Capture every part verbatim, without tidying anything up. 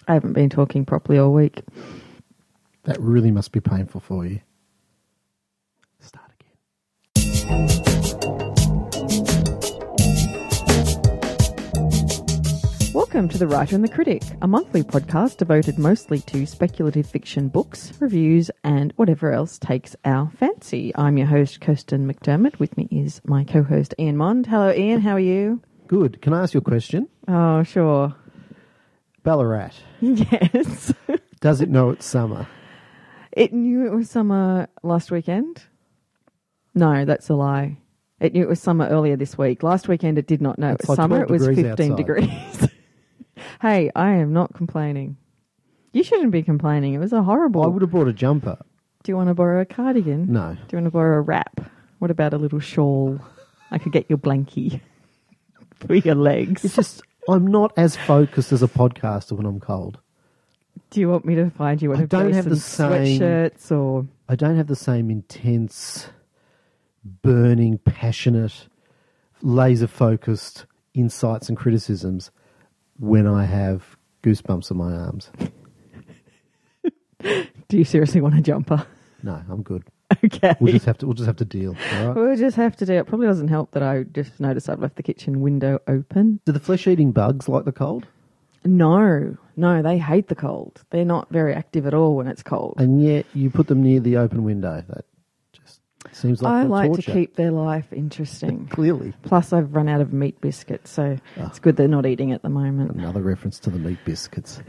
I haven't been talking properly all week. That really must be painful for you. Start again. Welcome to The Writer and the Critic, a monthly podcast devoted mostly to speculative fiction books, reviews, and whatever else takes our fancy. I'm your host, Kirsten McDermott. With me is my co-host, Ian Mond. Hello, Ian. How are you? Good. Can I ask you a question? Oh, sure. Ballarat. Yes. Does it know it's summer? It knew it was summer last weekend? No, that's a lie. It knew it was summer earlier this week. Last weekend it did not know It's it was like summer. It was twelve fifteen degrees degrees. Hey, I am not complaining. You shouldn't be complaining. It was a horrible... I would have brought a jumper. Do you want to borrow a cardigan? No. Do you want to borrow a wrap? What about a little shawl? I could get your blankie for your legs. It's just, I'm not as focused as a podcaster when I'm cold. Do you want me to find you one I of don't those have the some same- sweatshirts or... I don't have the same intense, burning, passionate, laser-focused insights and criticisms when I have goosebumps on my arms. Do you seriously want a jumper? No, I'm good. Okay. We'll just have to. We'll just have to deal. All right? We'll just have to do it. Probably doesn't help that I just noticed I've left the kitchen window open. Do the flesh-eating bugs like the cold? No, no, they hate the cold. They're not very active at all when it's cold. And yet you put them near the open window. That just seems like I the like torture. to keep their life interesting. Clearly. Plus, I've run out of meat biscuits, so Oh. it's good they're not eating at the moment. Another reference to the meat biscuits.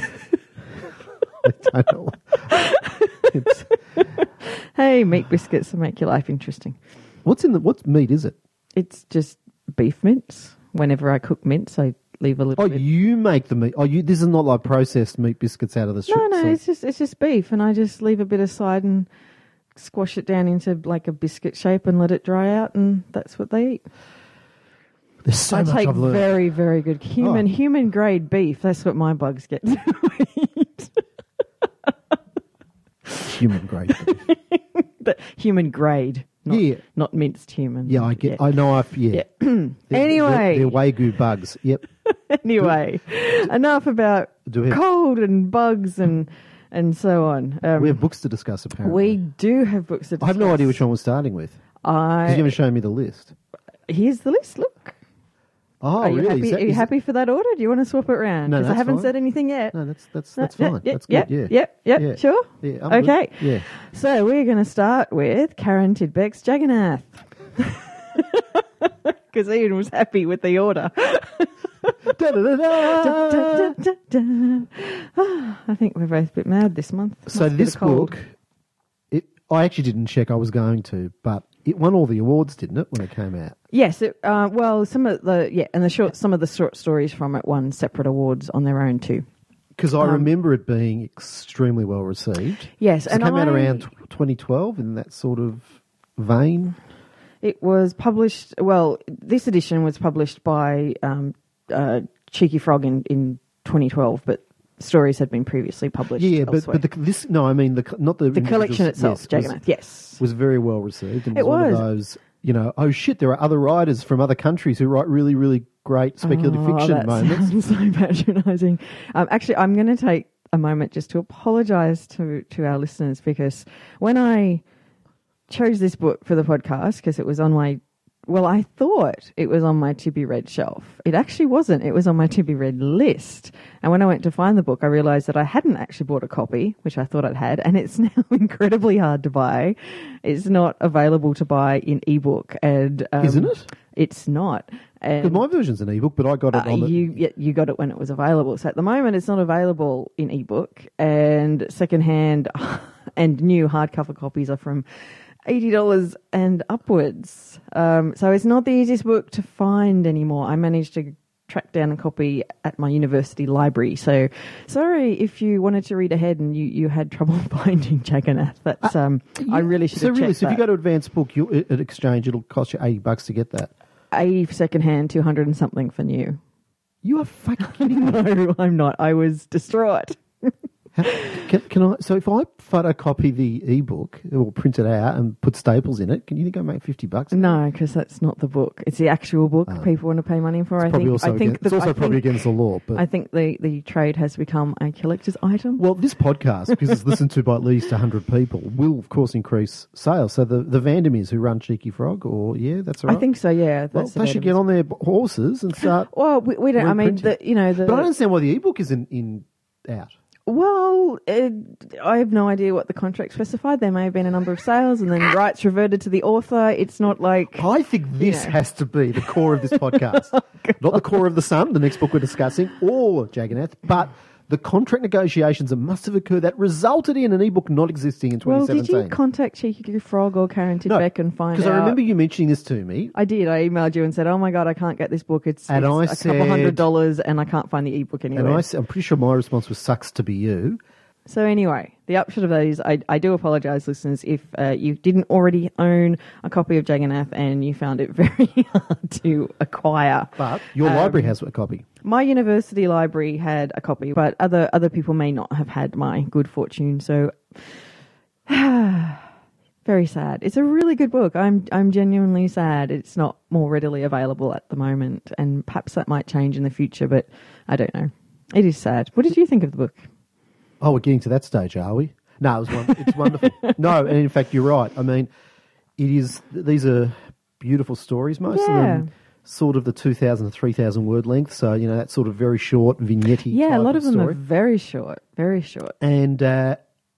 I don't know. It's, Hey, meat biscuits will make your life interesting. what's in the what meat is it? It's just beef mince. Whenever I cook mince, I leave a little Oh, bit. you make the meat. Oh, you. This is not like processed meat biscuits out of the No, shop. no, so- it's just it's just beef, and I just leave a bit aside and squash it down into like a biscuit shape and let it dry out, and that's what they eat. There's so I much take I've learned. very, very good human Oh. human grade beef. That's what my bugs get to eat. Human grade. But human grade, not, Yeah. not minced human. Yeah, I get. I know. I've yeah. Yeah. They're- Anyway. they're, they're Wagyu bugs. Yep. Anyway, enough about Do we have- cold and bugs and and so on. Um, We have books to discuss. Apparently, we do have books to discuss. I have no idea which one we're starting with. I, Because you haven't shown me the list. here's the list. Look. Oh, Are you really? happy? Is that- Are you is happy for that order? Do you want to swap it around? No, Because I that's haven't fine. said anything yet. No, that's that's No, that's yeah, fine. yeah, that's yeah, good. Yeah. Yep. Yep. Yeah. Sure. Yeah. I'm good. Okay. Yeah. So we're going to start with Karen Tidbeck's Jagannath. Because Ian was happy with the order. Da-da-da-da. Da, da, da. Ah, I think we're both a bit mad this month. So Must be this the cold. book, it I actually didn't check. I was going to, but it won all the awards, didn't it, when it came out? Yes, it, uh, well, some of the yeah, and the short, some of the short stories from it won separate awards on their own too. Because I Um, remember it being extremely well received. Yes, So and it came out I- around twenty twelve in that sort of vein. It was published. Well, this edition was published by um, uh, Cheeky Frog in, in twenty twelve, but stories had been previously published. Yeah, but, elsewhere. but the, this no, I mean the not the the collection individuals- itself, yes, Jagannath. was, Yes, was very well received. And It was, one was. of those. You know, oh shit! There are other writers from other countries who write really, really great speculative oh, fiction that moments. sounds so patronising. Um, actually, I'm going to take a moment just to apologise to to our listeners, because when I chose this book for the podcast, because it was on my well, I thought it was on my to be read shelf. It actually wasn't. It was on my to be read list. And when I went to find the book, I realised that I hadn't actually bought a copy, which I thought I'd had, and it's now incredibly hard to buy. It's not available to buy in ebook, and um, Isn't it? It's not. And But my version's an ebook, but I got it uh, on the. you yeah, you got it when it was available. So at the moment, it's not available in ebook, and secondhand and new hardcover copies are from eighty dollars and upwards. Um, so it's not the easiest book to find anymore. I managed to track down a copy at my university library. So sorry if you wanted to read ahead and you, you had trouble finding Jagannath. That's um, I really should So have really, checked so if you that. go to Advanced Book you, at Exchange, it'll cost you eighty bucks to get that. eighty for secondhand, two hundred and something for new. You are fucking kidding me. No, I'm not. I was distraught. Can, can I? So if I photocopy the ebook or print it out and put staples in it, can you think I make fifty bucks? No, because that's not the book. It's the actual book Oh. people want to pay money for. It's I probably think. also I think against, it's the, also I probably think, against the law. But I think the, the trade has become a collector's item. well, this podcast, because it's listened to by at least one hundred people, will of course increase sales. So the the Vandermeers who run Cheeky Frog, or yeah, that's all right. I think so. Yeah, Well, that's they should get on their horses and start. Well, we, we don't. I mean, reprinting. the, you know, the. But I don't understand why the ebook isn't in out. Well, it, I have no idea what the contract specified. There may have been a number of sales, and then rights reverted to the author. It's not like I think this Yeah. has to be the core of this podcast. Not the core of The Sun, the next book we're discussing, or Jagannath, but the contract negotiations that must have occurred that resulted in an ebook not existing in Well, twenty did seventeen. you contact Cheeky Frog or Karen Tidbeck and find out? Because I remember you mentioning this to me. I did. I emailed you and said, "Oh my god, I can't get this book. It's, And it's I a couple said- hundred dollars, and I can't find the ebook anywhere." And I, s- I'm pretty sure my response was, sucks to be you. So anyway, the upshot of that is, I, I do apologise, listeners, if uh, you didn't already own a copy of Jagannath and you found it very hard to acquire. But your Um, library has a copy. My university library had a copy, but other other people may not have had my good fortune. So very sad. It's a really good book. I'm I'm genuinely sad it's not more readily available at the moment, and perhaps that might change in the future. But I don't know. It is sad. What did you think of the book? Oh, we're getting to that stage, are we? No, it was one, it's wonderful. No, and in fact, you're right. I mean, it is. These are beautiful stories. Most of Yeah. them sort of the two thousand to three thousand word length. So, you know, that sort of very short vignette. Yeah, a lot of them story. are very short, very short. And uh,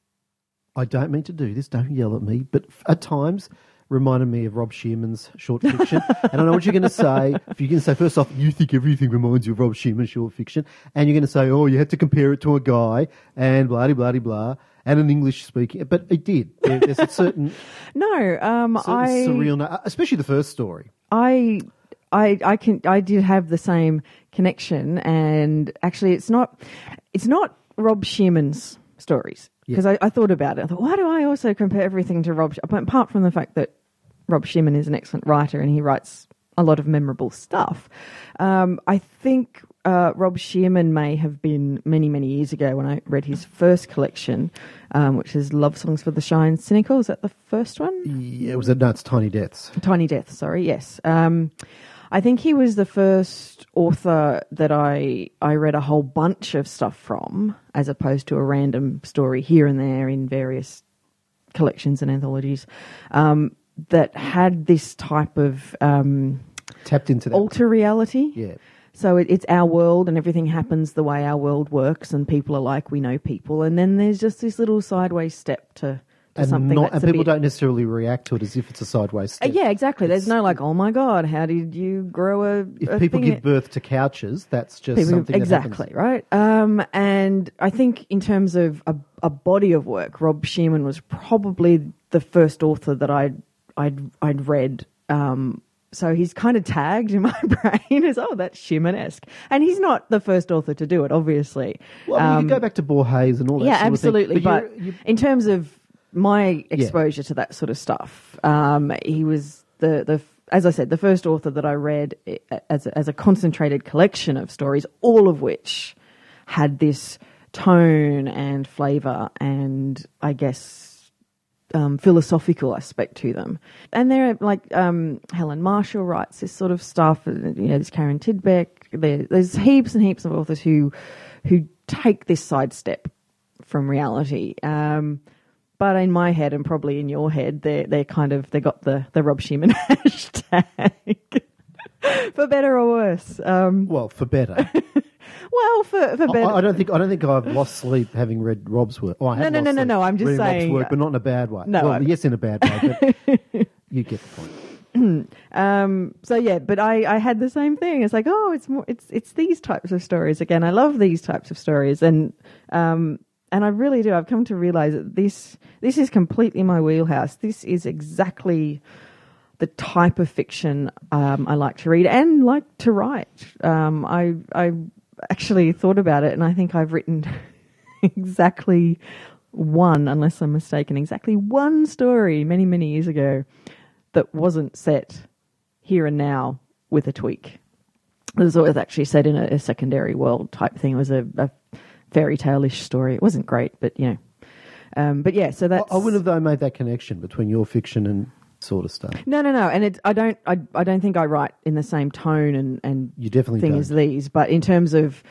I don't mean to do this, don't yell at me, but f- at times reminded me of Rob Shearman's short fiction. And I know what you're going to say. If you're going to say, first off, you think everything reminds you of Rob Shearman's short fiction, and you're going to say, oh, you had to compare it to a guy, and blah, blah, blah, blah, and an English speaking. But it did. There- There's a certain, No, um, certain I surreal, no- especially the first story. I, I, I can, I did have the same connection, and actually, it's not, it's not Rob Shearman's stories because I, I thought about it. I thought, why do I also compare everything to Rob? Sh-? But apart from the fact that Rob Shearman is an excellent writer and he writes a lot of memorable stuff, um, I think uh, Rob Shearman may have been many, many years ago when I read his first collection, um, which is Love Songs for the Shy and Cynical. Is that the first one? Yeah, it was a, no, it's Tiny Deaths. Tiny Death, sorry, yes. Um, I think he was the first author that I I read a whole bunch of stuff from, as opposed to a random story here and there in various collections and anthologies, um, that had this type of um, Tapped into that. alter reality. Yeah. So it, it's our world and everything happens the way our world works and people are like we know people. And then there's just this little sideways step to, to And, something not, that's and a people bit... don't necessarily react to it as if it's a sideways Uh, step. yeah, exactly. There's It's- no like, oh my God, how did you grow a... If a people thing give birth to couches, that's just People- something that exactly, happens. right? Um, and I think in terms of a, a body of work, Rob Shearman was probably the first author that I'd I'd I'd read. Um, so he's kind of tagged in my brain as, oh, that's Shearman-esque. And he's not the first author to do it, obviously. Well, I mean, Um, you could go back to Borges and all that yeah, sort absolutely. of thing. But, you're- you- in terms of my exposure to that sort of stuff, um, he was the, the, as I said, the first author that I read as a, as a concentrated collection of stories, all of which had this tone and flavour and, I guess, um, philosophical aspect to them. And there, like um, Helen Marshall writes this sort of stuff. You know, there's Karen Tidbeck. There, there's heaps and heaps of authors who who take this sidestep from reality. Um, but in my head, and probably in your head, they're they're kind of they got the the Rob Shearman hashtag for better or worse. Um, well, for better. well, for for better. I, I don't think I don't think I've lost sleep having read Rob's work. Oh, I have No, no, lost no, no, sleep no, I'm just reading saying- Rob's work, but not in a bad way. No, well, I- yes, in a bad way, but you get the point. Um, so yeah, but I, I had the same thing. It's like, oh, it's more, it's, it's these types of stories again. I love these types of stories. And, um, and I really do. I've come to realize that this, this is completely my wheelhouse. This is exactly the type of fiction, um, I like to read and like to write. Um, I, I actually thought about it and I think I've written exactly one, unless I'm mistaken, exactly one story many, many years ago that wasn't set here and now with a tweak. It was always actually set in a, a secondary world type thing. It was a, a fairy tale-ish story. It wasn't great, but you know. Um, but yeah, so that's. I, I wouldn't have though made that connection between your fiction and sort of stuff. No, no, no, and it, I don't. I, I don't think I write in the same tone and and You definitely thing don't. as these. But in terms of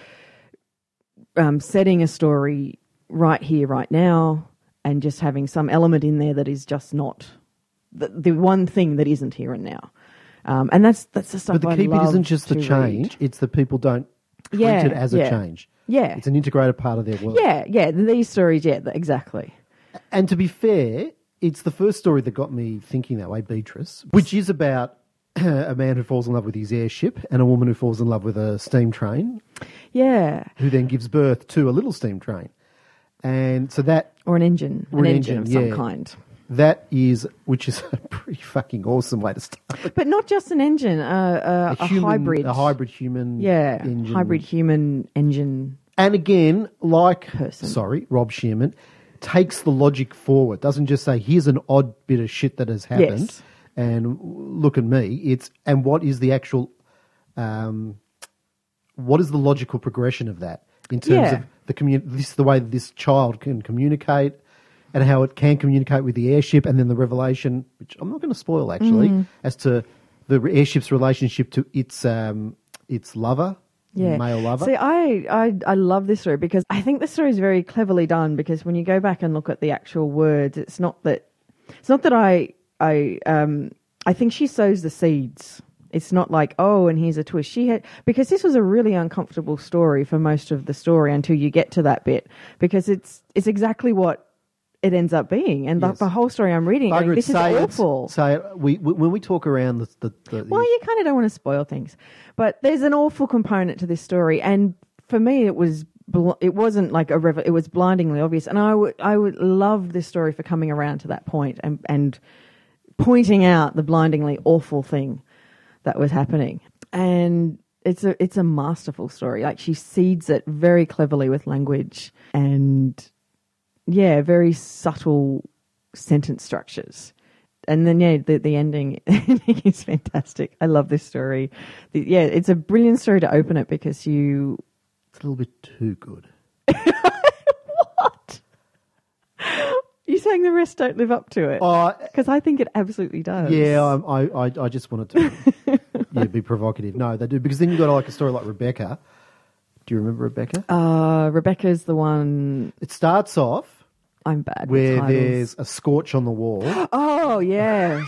um, setting a story right here, right now, and just having some element in there that is just not the, the one thing that isn't here and now. Um, and that's that's the stuff. But the I key bit love isn't just the to change; read. it's that people don't treat Yeah, it as yeah. a change. Yeah, It's an integrated part of their world. yeah, yeah. These stories, yeah, th- exactly. And to be fair, it's the first story that got me thinking that way, Beatrice, which is about a man who falls in love with his airship and a woman who falls in love with a steam train, Yeah, who then gives birth to a little steam train. And so that or an engine, Or an, an engine, engine, of some yeah. kind. that is, which is a pretty fucking awesome way to start. But not just an engine, uh, a, a, human, hybrid, a hybrid human, yeah, engine. hybrid human engine. And again, like, Person. sorry, Rob Shearman, takes the logic forward. Doesn't just say, here's an odd bit of shit that has happened, Yes. and look at me. It's and what is the actual, um, what is the logical progression of that in terms Yeah. of the commun- this the way that this child can communicate, and how it can communicate with the airship, and then the revelation, which I'm not going to spoil actually, Mm. as to the airship's relationship to its um, its lover. Yeah. Male lover. See, I, I I love this story because I think the story is very cleverly done, because when you go back and look at the actual words, it's not that it's not that I I um I think she sows the seeds. It's not like, oh, and here's a twist. She had, because this was a really uncomfortable story for most of the story until you get to that bit, because it's it's exactly what it ends up being. And Yes. the, the whole story I'm reading, like, Margaret, this is say it, awful. Say it. We, we, when we talk around the... the, the Well, you kind of don't want to spoil things, but there's an awful component to this story, and for me, it was bl- it wasn't like a revel- it was blindingly obvious, and I would I would love this story for coming around to that point and and pointing out the blindingly awful thing that was happening, and it's a it's a masterful story. Like, she seeds it very cleverly with language and yeah, very subtle sentence structures. And then, yeah, the, the ending is fantastic. I love this story. The, yeah, it's a brilliant story to open it because you... It's a little bit too good. What? You're saying the rest don't live up to it? Oh, Because I think it absolutely does. yeah, I, I, I- I just wanted to yeah, be provocative. No, they do. Because then you've got like a story like Rebecca. Do you remember Rebecca? Uh, Rebecca's the one... It starts off I'm bad with where titles. there's a scorch on the wall. Oh, yes.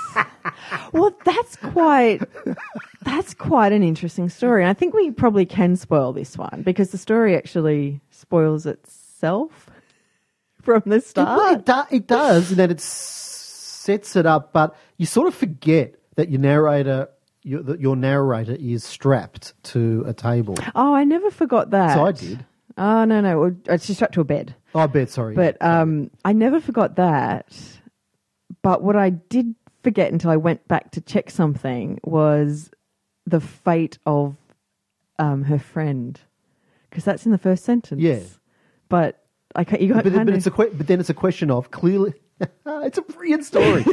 Well, that's quite that's quite an interesting story. And I think we probably can spoil this one because the story actually spoils itself from the It, start. it, do, it does, in that it s- sets it up, but you sort of forget that your narrator, your, that your narrator is strapped to a table. Oh, I never forgot that. So I did. Oh, no, no. Well, it's just strapped to a bed. Oh, I bet, sorry. But um, I never forgot that. But what I did forget until I went back to check something was the fate of um, her friend, because that's in the first sentence. Yeah. But I ca- you got but, kind but of, it's a que- but then it's a question of clearly it's a brilliant story.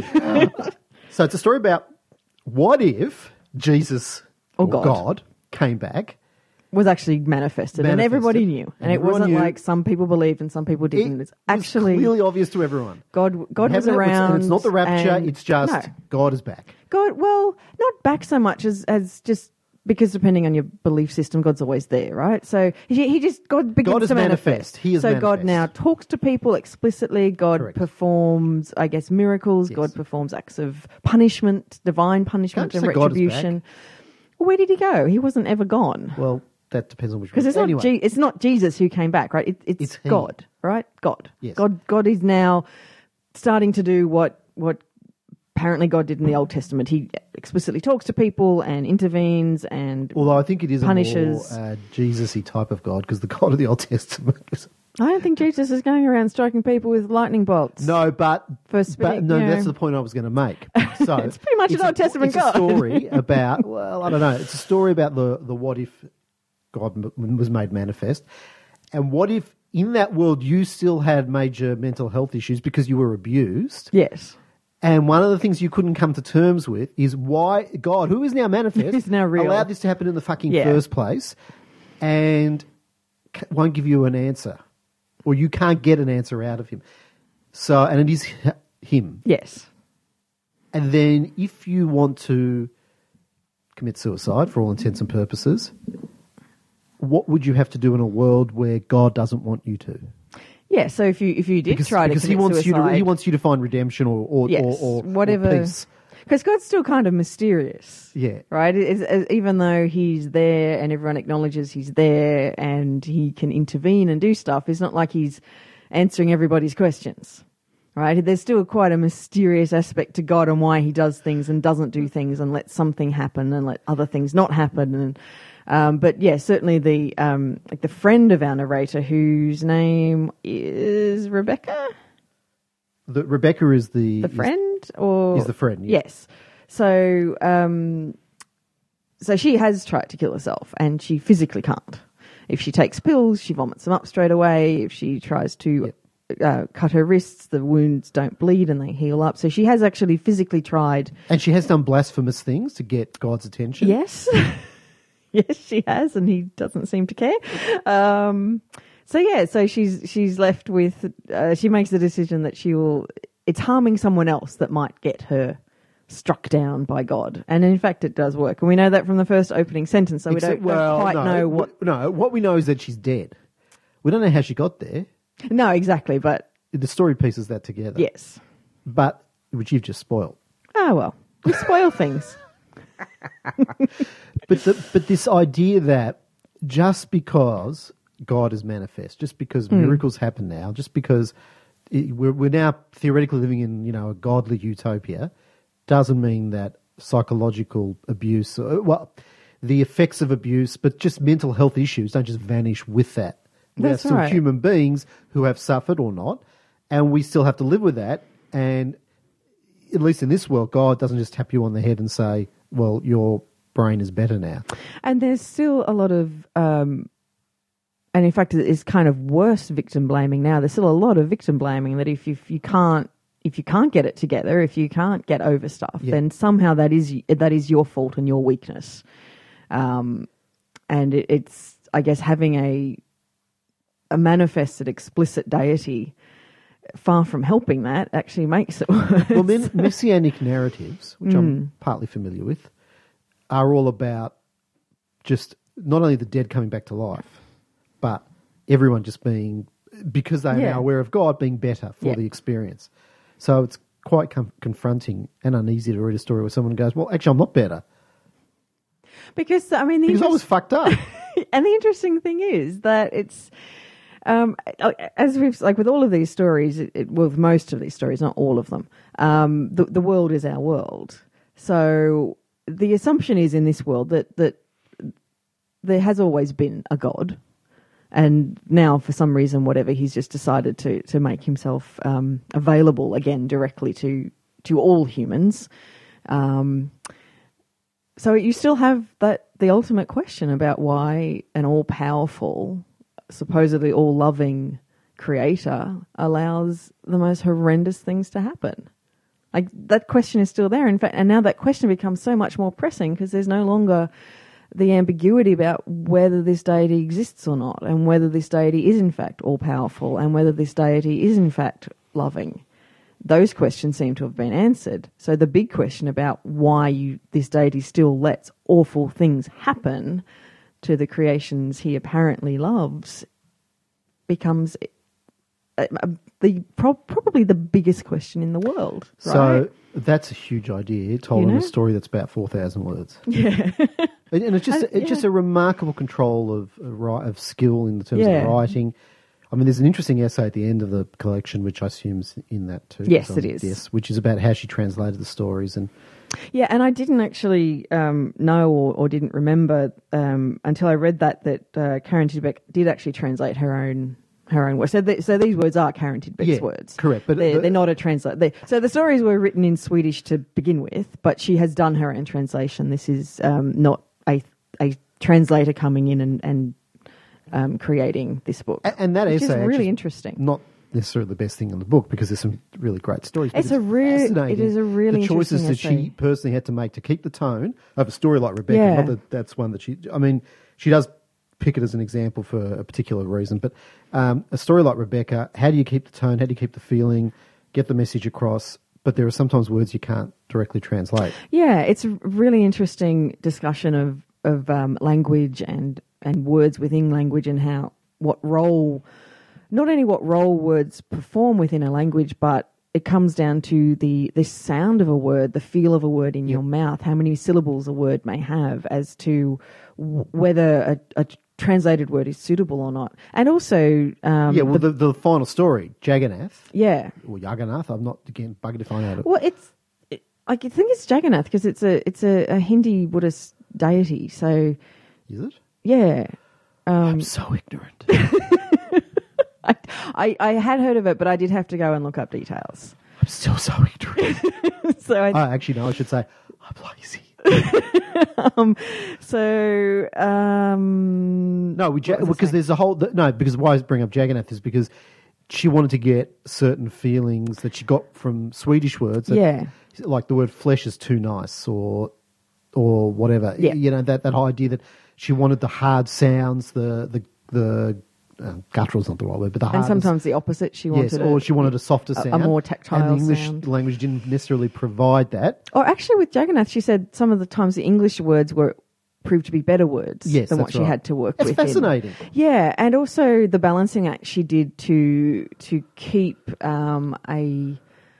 So it's a story about what if Jesus Or or God. God came back. was actually manifested, and Manifested. everybody knew, and, And it everyone wasn't knew. like some people believed and some people didn't. It it's actually was clearly obvious to everyone. God. God was Haven't it? around, and it's not the rapture. and- It's just no. God is back. God, well, not back so much as as just because depending on your belief system, God's always there, right? So he, he just God begins God is to manifest. manifest. He is so God manifest. now talks to people explicitly. God Correct. performs, I guess, miracles. Yes. God performs acts of punishment, divine punishment, Can't and just say God is retribution. back. Well, where did he go? He wasn't ever gone. Well, that depends on which Because one. it's not anyway, Je- it's not Jesus who came back, right? It, it's It's he. God, right? God. Yes. God. God is now starting to do what what apparently God did in the Old Testament. He explicitly talks to people and intervenes, and although I think it is punishes. a more uh, Jesus-y type of God, because the God of the Old Testament is... I don't think Jesus is going around striking people with lightning bolts. No, but, For but spitting, no, you know. that's the point I was going to make. So It's pretty much an a- Old Testament it's God. a story about, well, I don't know, it's a story about the, the what if God m- was made manifest, and what if in that world you still had major mental health issues because you were abused. Yes. And one of the things you couldn't come to terms with is why God, who is now manifest, Is now real. allowed this to happen in the fucking Yeah. first place. And c- won't give you an answer, or you can't get an answer out of him. So, and it is h- him. Yes. And then if you want to commit suicide for all intents and purposes, what would you have to do in a world where God doesn't want you to? Yeah, so if you if you did Because, try to because commit he wants suicide, you to he wants you to find redemption or or yes, or, or, whatever. or peace. Because God's still kind of mysterious. Yeah. Right? It's, it's, even though he's there and everyone acknowledges he's there and he can intervene and do stuff, it's not like he's answering everybody's questions. Right? There's still quite a mysterious aspect to God and why he does things and doesn't do things and lets something happen and let other things not happen. And um, but yeah, certainly the um, like the friend of our narrator, whose name is Rebecca. The, Rebecca is the The friend, or is the friend. Yeah. Yes. So, um, so she has tried to kill herself, and she physically can't. If she takes pills, she vomits them up straight away. If she tries to Yep. uh, cut her wrists, the wounds don't bleed and they heal up. So she has actually physically tried. And she has done blasphemous things to get God's attention. Yes, yes, she has, and he doesn't seem to care. Um, so yeah, so she's she's left with. Uh, she makes the decision that she will. It's harming someone else that might get her struck down by God, and in fact, it does work, and we know that from the first opening sentence. So Except, we don't, well, don't quite no, know what. No, what we know is that she's dead. We don't know how she got there. No, exactly, but The story pieces that together. yes. But which you've just spoiled. Oh well, we spoil things. But the, but this idea that just because God is manifest, just because Mm. miracles happen now, just because it, we're we're now theoretically living in, you know, a godly utopia, doesn't mean that psychological abuse, or, well, the effects of abuse, but just mental health issues don't just vanish with that. We That's are still right. human beings who have suffered or not, and we still have to live with that. And at least in this world, God doesn't just tap you on the head and say, well, your brain is better now. And there's still a lot of, um, and in fact, it's kind of worse victim blaming now. There's still a lot of victim blaming that if you, if you can't, if you can't get it together, if you can't get over stuff, Yeah. then somehow that is that is your fault and your weakness. Um, and it, it's, I guess, having a a manifested, explicit deity, far from helping that, actually makes it worse. Well, then messianic narratives, which Mm. I'm partly familiar with, are all about just not only the dead coming back to life, but everyone just being, because they are Yeah. now aware of God, being better for Yeah. the experience. So it's quite com- confronting and uneasy to read a story where someone goes, well, actually, I'm not better Because, I mean, the because I was interest- fucked up. and the interesting thing is that it's, um, as we've, like with all of these stories, it, it, with most of these stories, not all of them, um, the, the world is our world. So the assumption is in this world that, that there has always been a God. And now, for some reason, whatever, he's just decided to, to make himself um, available again directly to, to all humans. Um, so you still have that the ultimate question about why an all-powerful, supposedly all-loving creator allows the most horrendous things to happen. Like, that question is still there. In fact, and now that question becomes so much more pressing because there's no longer the ambiguity about whether this deity exists or not, and whether this deity is in fact all-powerful, and whether this deity is in fact loving. Those questions seem to have been answered. So the big question about why you, this deity still lets awful things happen to the creations he apparently loves becomes uh, uh, the pro- probably the biggest question in the world. Right? So that's a huge idea told You in know? a story that's about four thousand words. yeah, And and it's just Uh, it's just yeah. a remarkable control of of ri- of skill in the terms Yeah. of writing. I mean, there's an interesting essay at the end of the collection, which I assume is in that too. Yes, It's on- it is. Yes, which is about how she translated the stories. And yeah. And I didn't actually um, know or, or didn't remember um, until I read that that uh, Karen Tidbeck did actually translate her own. Her own words. So, the, so these words are Karen Tidbeck's Yeah, words. correct, but they're, the- they're not a translate. They, so the stories were written in Swedish to begin with, but she has done her own translation. This is um, not a a translator coming in and, and um, creating this book. A- and that which essay is really actually- interesting. not necessarily the best thing in the book because there's some really great stories. but It's a real- fascinating, it is a really the choices that interesting she essay. personally had to make to keep the tone of a story like Rebecca. Yeah. Not that that's one that she. I mean, she does pick it as an example for a particular reason. But um, a story like Rebecca, how do you keep the tone? How do you keep the feeling? Get the message across? But there are sometimes words you can't directly translate. Yeah, it's a really interesting discussion of of um, language and and words within language and how what role, not only what role words perform within a language, but it comes down to the, the sound of a word, the feel of a word in yep. your mouth, how many syllables a word may have as to w- whether a, a translated word is suitable or not. And also... Um, yeah, well, the, the, the final story, Jagannath. Yeah. Or Jagannath, I'm not, again, buggered if I know it. Well, it's... It, I think it's Jagannath because it's a it's a, a Hindi Buddhist deity, so... Is it? Yeah. Um, I'm so ignorant. I, I, I had heard of it, but I did have to go and look up details. I'm still so ignorant. so I, oh, actually, no, I should say I'm lazy. um, so, um, no, we ja- because there's a whole no. Because why I bring up Jagannath is because she wanted to get certain feelings that she got from Swedish words. That, yeah, like the word "flesh" is too nice, or or whatever. Yeah. You know that that whole idea that she wanted the hard sounds, the the the. Uh, guttural's not the right word, but the and sometimes the opposite. She wanted, yes, or a, she wanted a softer sound, a more tactile and the English sound. language didn't necessarily provide that. Or actually, with Jagannath, she said some of the times the English words were proved to be better words yes, than what that's she right. had to work that's with. That's fascinating. In. Yeah, and also the balancing act she did to to keep um, a.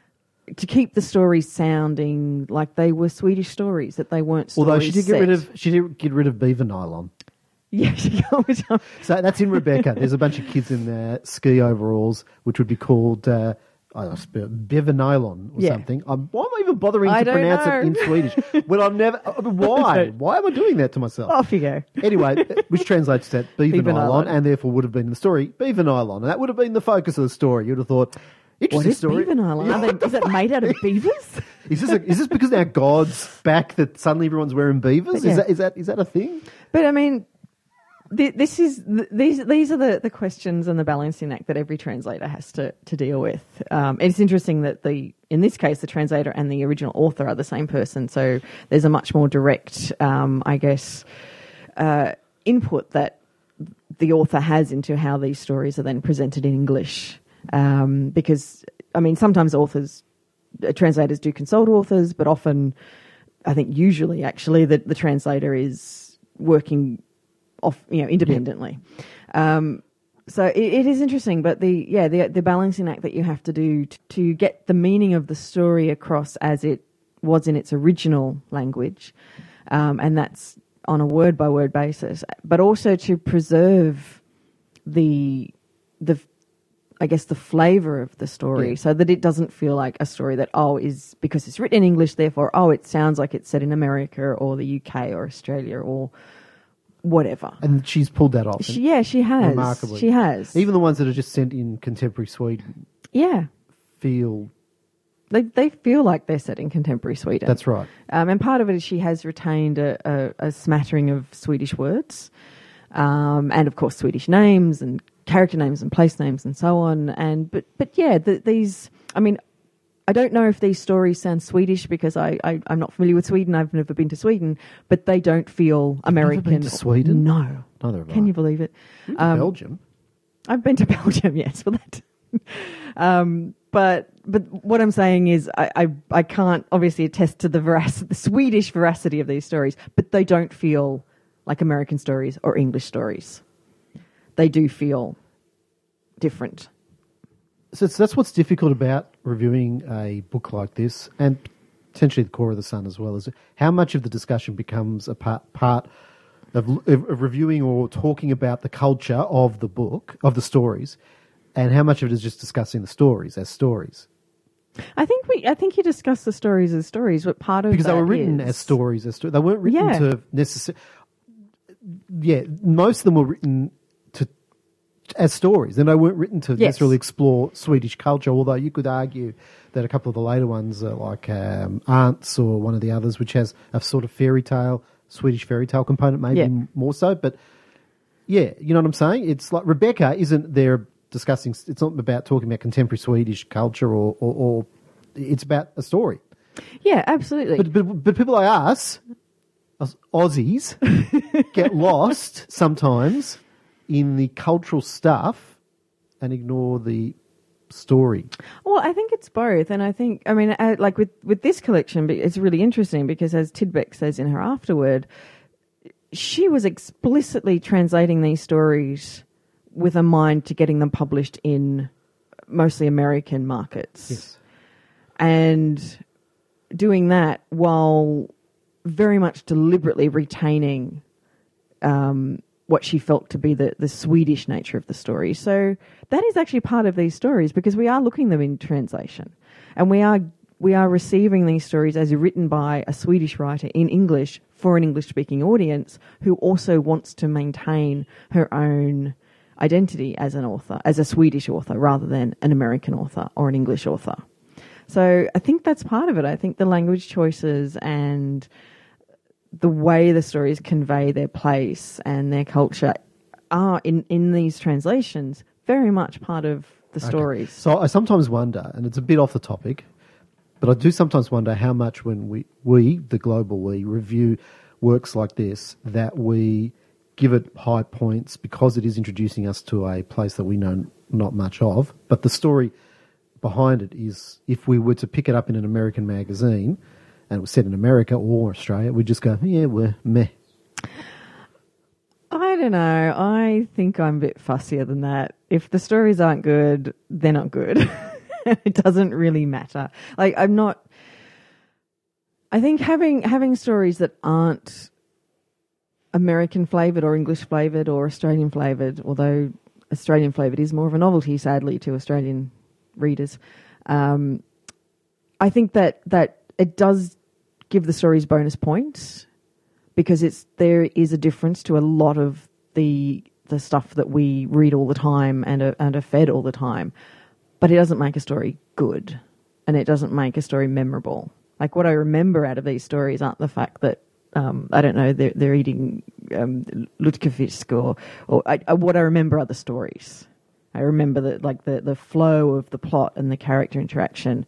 to keep the stories sounding like they were Swedish stories, that they weren't stories Although she did set. get rid of she did get rid of beaver nylon. Yeah, she got So that's in Rebecca. There's a bunch of kids in there, ski overalls, which would be called uh, I don't know, beaver nylon or yeah. something. I'm, why am I even bothering I to don't pronounce know. it in Swedish when I'm never? I mean, why? Why am I doing that to myself? Off you go. Anyway, which translates to that beaver, Beaver nylon, nylon. and therefore would have been in the story beaver nylon, and that would have been the focus of the story. You'd have thought. What Interesting is story. beaver nylon? Are they, is it made out of beavers? Is this a, is this because our God's back that suddenly everyone's wearing beavers? Yeah. Is that is that is that a thing? But I mean, th- this is th- these these are the, the questions and the balancing act that every translator has to, to deal with. Um, it's interesting that the in this case the translator and the original author are the same person, so there's a much more direct, um, I guess, uh, input that the author has into how these stories are then presented in English. Um, because, I mean, sometimes authors, uh, translators do consult authors, but often, I think usually actually, the, the translator is working off, you know, independently. Yeah. Um, so it, it is interesting, but the, yeah, the, the balancing act that you have to do to, to get the meaning of the story across as it was in its original language, um, and that's on a word by word basis, but also to preserve the, the, I guess, the flavour of the story, yeah. so that it doesn't feel like a story that, oh, is because it's written in English, therefore, oh, it sounds like it's set in America or the U K or Australia or whatever. And she's pulled that off. She, yeah, she has. Remarkably. She has. Even the ones that are just sent in contemporary Sweden yeah. feel... They they feel like they're set in contemporary Sweden. That's right. Um, and part of it is she has retained a, a, a smattering of Swedish words, um, and of course Swedish names and character names and place names and so on. And but but yeah, the, these. I mean, I don't know if these stories sound Swedish because I, I I'm not familiar with Sweden. I've never been to Sweden, but they don't feel You've American. Never been to Sweden? No. Neither have Can I. you believe it? You've been to Um, Belgium. I've been to Belgium, yes, for that. um, but but what I'm saying is I, I, I can't obviously attest to the verac- the Swedish veracity of these stories, but they don't feel like American stories or English stories. They do feel different. So it's, that's what's difficult about reviewing a book like this, and potentially the Core of the Sun as well, is how much of the discussion becomes a part, part of, of, of reviewing or talking about the culture of the book, of the stories, and how much of it is just discussing the stories as stories. I think we. I think you discuss the stories as stories, but part of because that they were written is... as stories, as sto- they weren't written Yeah. to necessarily. Yeah, most of them were written to as stories, and they weren't written to Yes. necessarily explore Swedish culture. Although you could argue that a couple of the later ones, are like um, Aunts or one of the others, which has a sort of fairy tale, Swedish fairy tale component, maybe Yeah. more so. But yeah, you know what I'm saying? It's like Rebecca isn't there discussing. It's not about talking about contemporary Swedish culture, or, or, or it's about a story. Yeah, absolutely. But, but but people like us us Aussies get lost sometimes in the cultural stuff and ignore the story? Well, I think it's both. And I think, I mean, uh, like with, with this collection, but it's really interesting because as Tidbeck says in her afterword, she was explicitly translating these stories with a mind to getting them published in mostly American markets. Yes. And doing that while very much deliberately retaining um, what she felt to be the, the Swedish nature of the story. So that is actually part of these stories because we are looking them in translation. And we are we are receiving these stories as written by a Swedish writer in English for an English-speaking audience who also wants to maintain her own identity as an author, as a Swedish author, rather than an American author or an English author. So I think that's part of it. I think the language choices and the way the stories convey their place and their culture are, in, in these translations, very much part of the Okay. stories. So I sometimes wonder, and it's a bit off the topic, but I do sometimes wonder how much when we, we the global we, review works like this, that we give it high points because it is introducing us to a place that we know not much of, but the story behind it is, if we were to pick it up in an American magazine and it was set in America or Australia, we'd just go, yeah, we're meh. I don't know. I think I'm a bit fussier than that. If the stories aren't good, they're not good. It doesn't really matter. Like, I'm not... I think having having stories that aren't American flavoured or English flavoured or Australian flavoured, although Australian flavoured is more of a novelty, sadly, to Australian readers. Um, I think that that it does give the stories bonus points because it's there is a difference to a lot of the the stuff that we read all the time and are, and are fed all the time. But it doesn't make a story good, and it doesn't make a story memorable. Like, what I remember out of these stories aren't the fact that um, I don't know they're, they're eating um, lutefisk or or I, I, what I remember are the stories. I remember that, like the, the flow of the plot and the character interaction,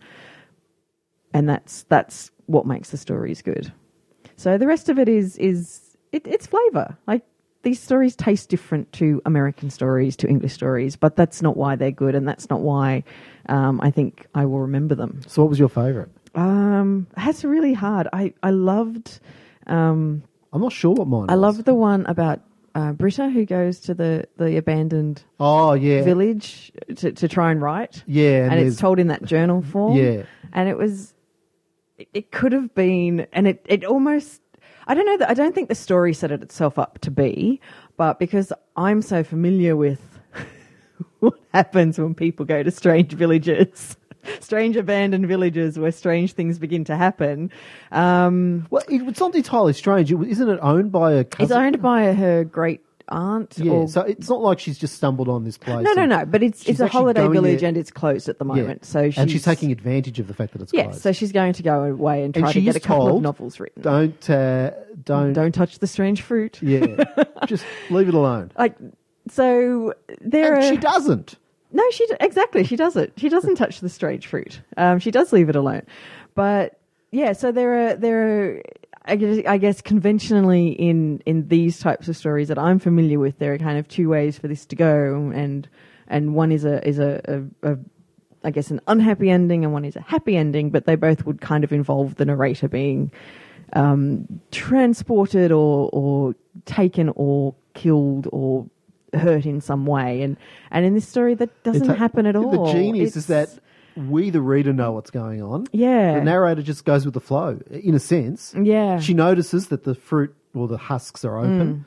and that's that's what makes the stories good. So the rest of it is is it, it's flavour. Like, these stories taste different to American stories, to English stories, but that's not why they're good, and that's not why um, I think I will remember them. So what was your favourite? Um, that's really hard. I I loved. Um, I'm not sure what mine I was. loved the one about uh, Britta, who goes to the, the abandoned Oh, yeah. village to, to try and write. Yeah. And, there's- it's told in that journal form. Yeah. And it was, it, it could have been, and it, it almost, I don't know, that I don't think the story set it itself up to be, but because I'm so familiar with what happens when people go to strange villages, strange abandoned villages where strange things begin to happen. Um, Well, it, it's not entirely strange. It, isn't it owned by a cousin? it's owned by her great aunt. Yeah, or, so it's not like she's just stumbled on this place. no, no, and- no, but it's she's it's a actually holiday going village there- and it's closed at the Yeah. moment. So she's, and she's taking advantage of the fact that it's yes, closed. so she's going to go away and And try she to get is a couple of told, novels written. Don't, uh, don't, Don't touch the strange fruit. yeah, just leave it alone. Like, so there And are... she doesn't. No, she exactly. She doesn't. She doesn't touch the strange fruit. Um, she does leave it alone. But yeah, so there are there are I guess, I guess conventionally in in these types of stories that I'm familiar with, there are kind of two ways for this to go, and and one is a is a, a, a I guess an unhappy ending, and one is a happy ending. But they both would kind of involve the narrator being um, transported or or taken or killed or hurt in some way, and and in this story that doesn't It's a- happen at all. The genius It's- is that we, the reader, know what's going on. yeah, The narrator just goes with the flow, in a sense. yeah, She notices that the fruit or the husks are open.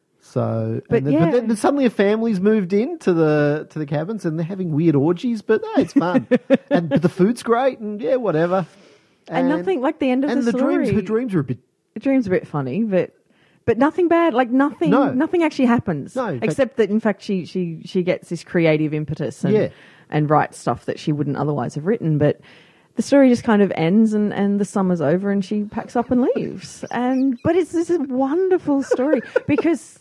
So, But and then, yeah. but then suddenly a family's moved in to the to the cabins and they're having weird orgies. But no, it's fun, and but the food's great, and yeah, whatever. and, nothing like the end of and the, the story. dreams, her dreams are a bit. The dream's a bit funny, but but nothing bad. Like nothing, No. nothing actually happens. No, in fact- except that in fact she she she gets this creative impetus and Yeah. and writes stuff that she wouldn't otherwise have written. But the story just kind of ends, and, and the summer's over, and she packs up and leaves. And but it's this wonderful story because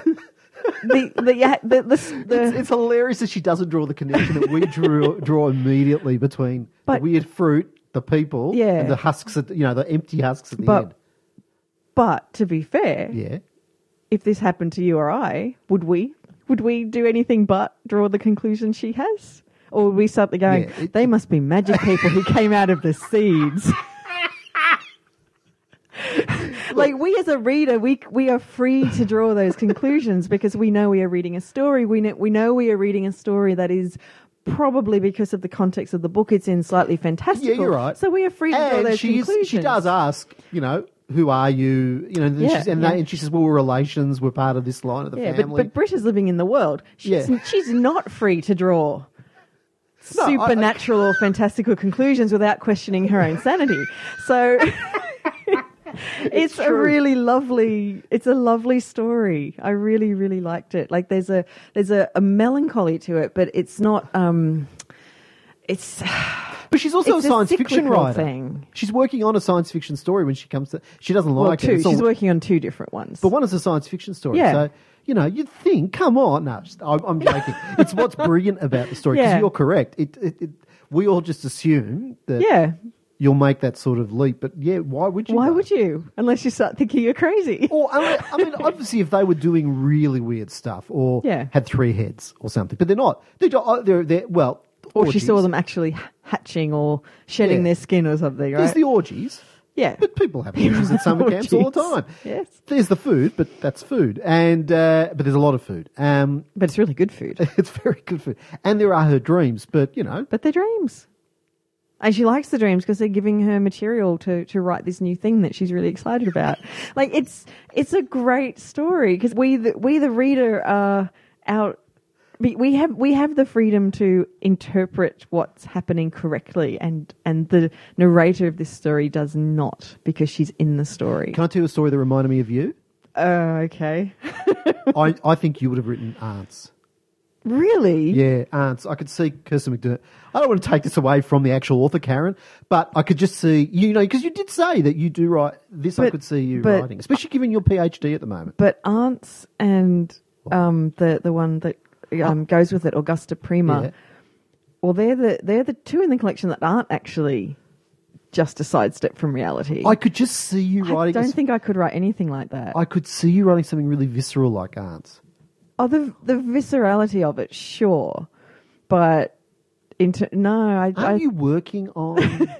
the the yeah, the the, the It's, it's hilarious that she doesn't draw the connection that we drew draw immediately between But- the weird fruit, the people, Yeah. and the husks. At, you know, the empty husks at the But- end. But to be fair, Yeah. if this happened to you or I, would we? Would we do anything but draw the conclusion she has? Or would we start going, Yeah, it- they must be magic people who came out of the seeds? Like, we as a reader, we we are free to draw those conclusions because we know we are reading a story. We know, we know we are reading a story that is probably, because of the context of the book it's in, slightly fantastical. Yeah, you're right. So we are free to draw And those she, is, conclusions. she does ask, you know, who are you? You know, and, Yeah, she's, and, yeah. they, and she says, well, we're relations. We're part of this line of the Yeah, family. but, but Brit is living in the world. She's, Yeah. she's not free to draw No, I- supernatural or fantastical conclusions without questioning her own sanity. So it's, a true. really lovely, it's a lovely story. I really, really liked it. Like there's a, there's a, a melancholy to it, but it's not, um, it's, But she's also it's a a science fiction cyclical writer. thing. She's working on a science fiction story when she comes to. She doesn't well, like two. it. It's She's all- working on two different ones. But one is a science fiction story. Yeah. So, you know, you'd think, come on. No, just, I'm, I'm joking. It's what's brilliant about the story. Because Yeah. you're correct. It, it, it, we all just assume that yeah. you'll make that sort of leap. But yeah, why would you? Why though? would you? Unless you start thinking you're crazy. Or, unless, I mean, obviously, if they were doing really weird stuff or Yeah. had three heads or something. But they're not. They're, they're, they're well, Or she orgies. saw them actually hatching or shedding Yeah. their skin or something, right? There's the orgies. yeah. But people have orgies at summer camps all the Orgies. time. Yes. There's the food, but that's food. And uh, but there's a lot of food. Um, But it's really good food. it's very good food. And there are her dreams, but, you know. But they're dreams. And she likes the dreams because they're giving her material to, to write this new thing that she's really excited about. Like, it's it's a great story because we, the, we, the reader, are out. We we have we have the freedom to interpret what's happening correctly, and, and the narrator of this story does not because she's in the story. Can I tell you a story that reminded me of you? Uh, okay. I, I think you would have written Aunts. Really? Yeah, Aunts. I could see Kirsten McDermott. I don't want to take this away from the actual author, Karen, but I could just see, you know, because you did say that you do write this, I But- could see you but- writing, especially given your PhD at the moment. But Aunts and um, the the one that um, goes with it, Augusta Prima. Yeah. Well, they're the they're the two in the collection that aren't actually just a sidestep from reality. I could just see you I writing. don't a- think I could write anything like that. I could see you writing something really visceral like Aunts. oh, the the viscerality of it, sure, but into no, I, Aren't I you working on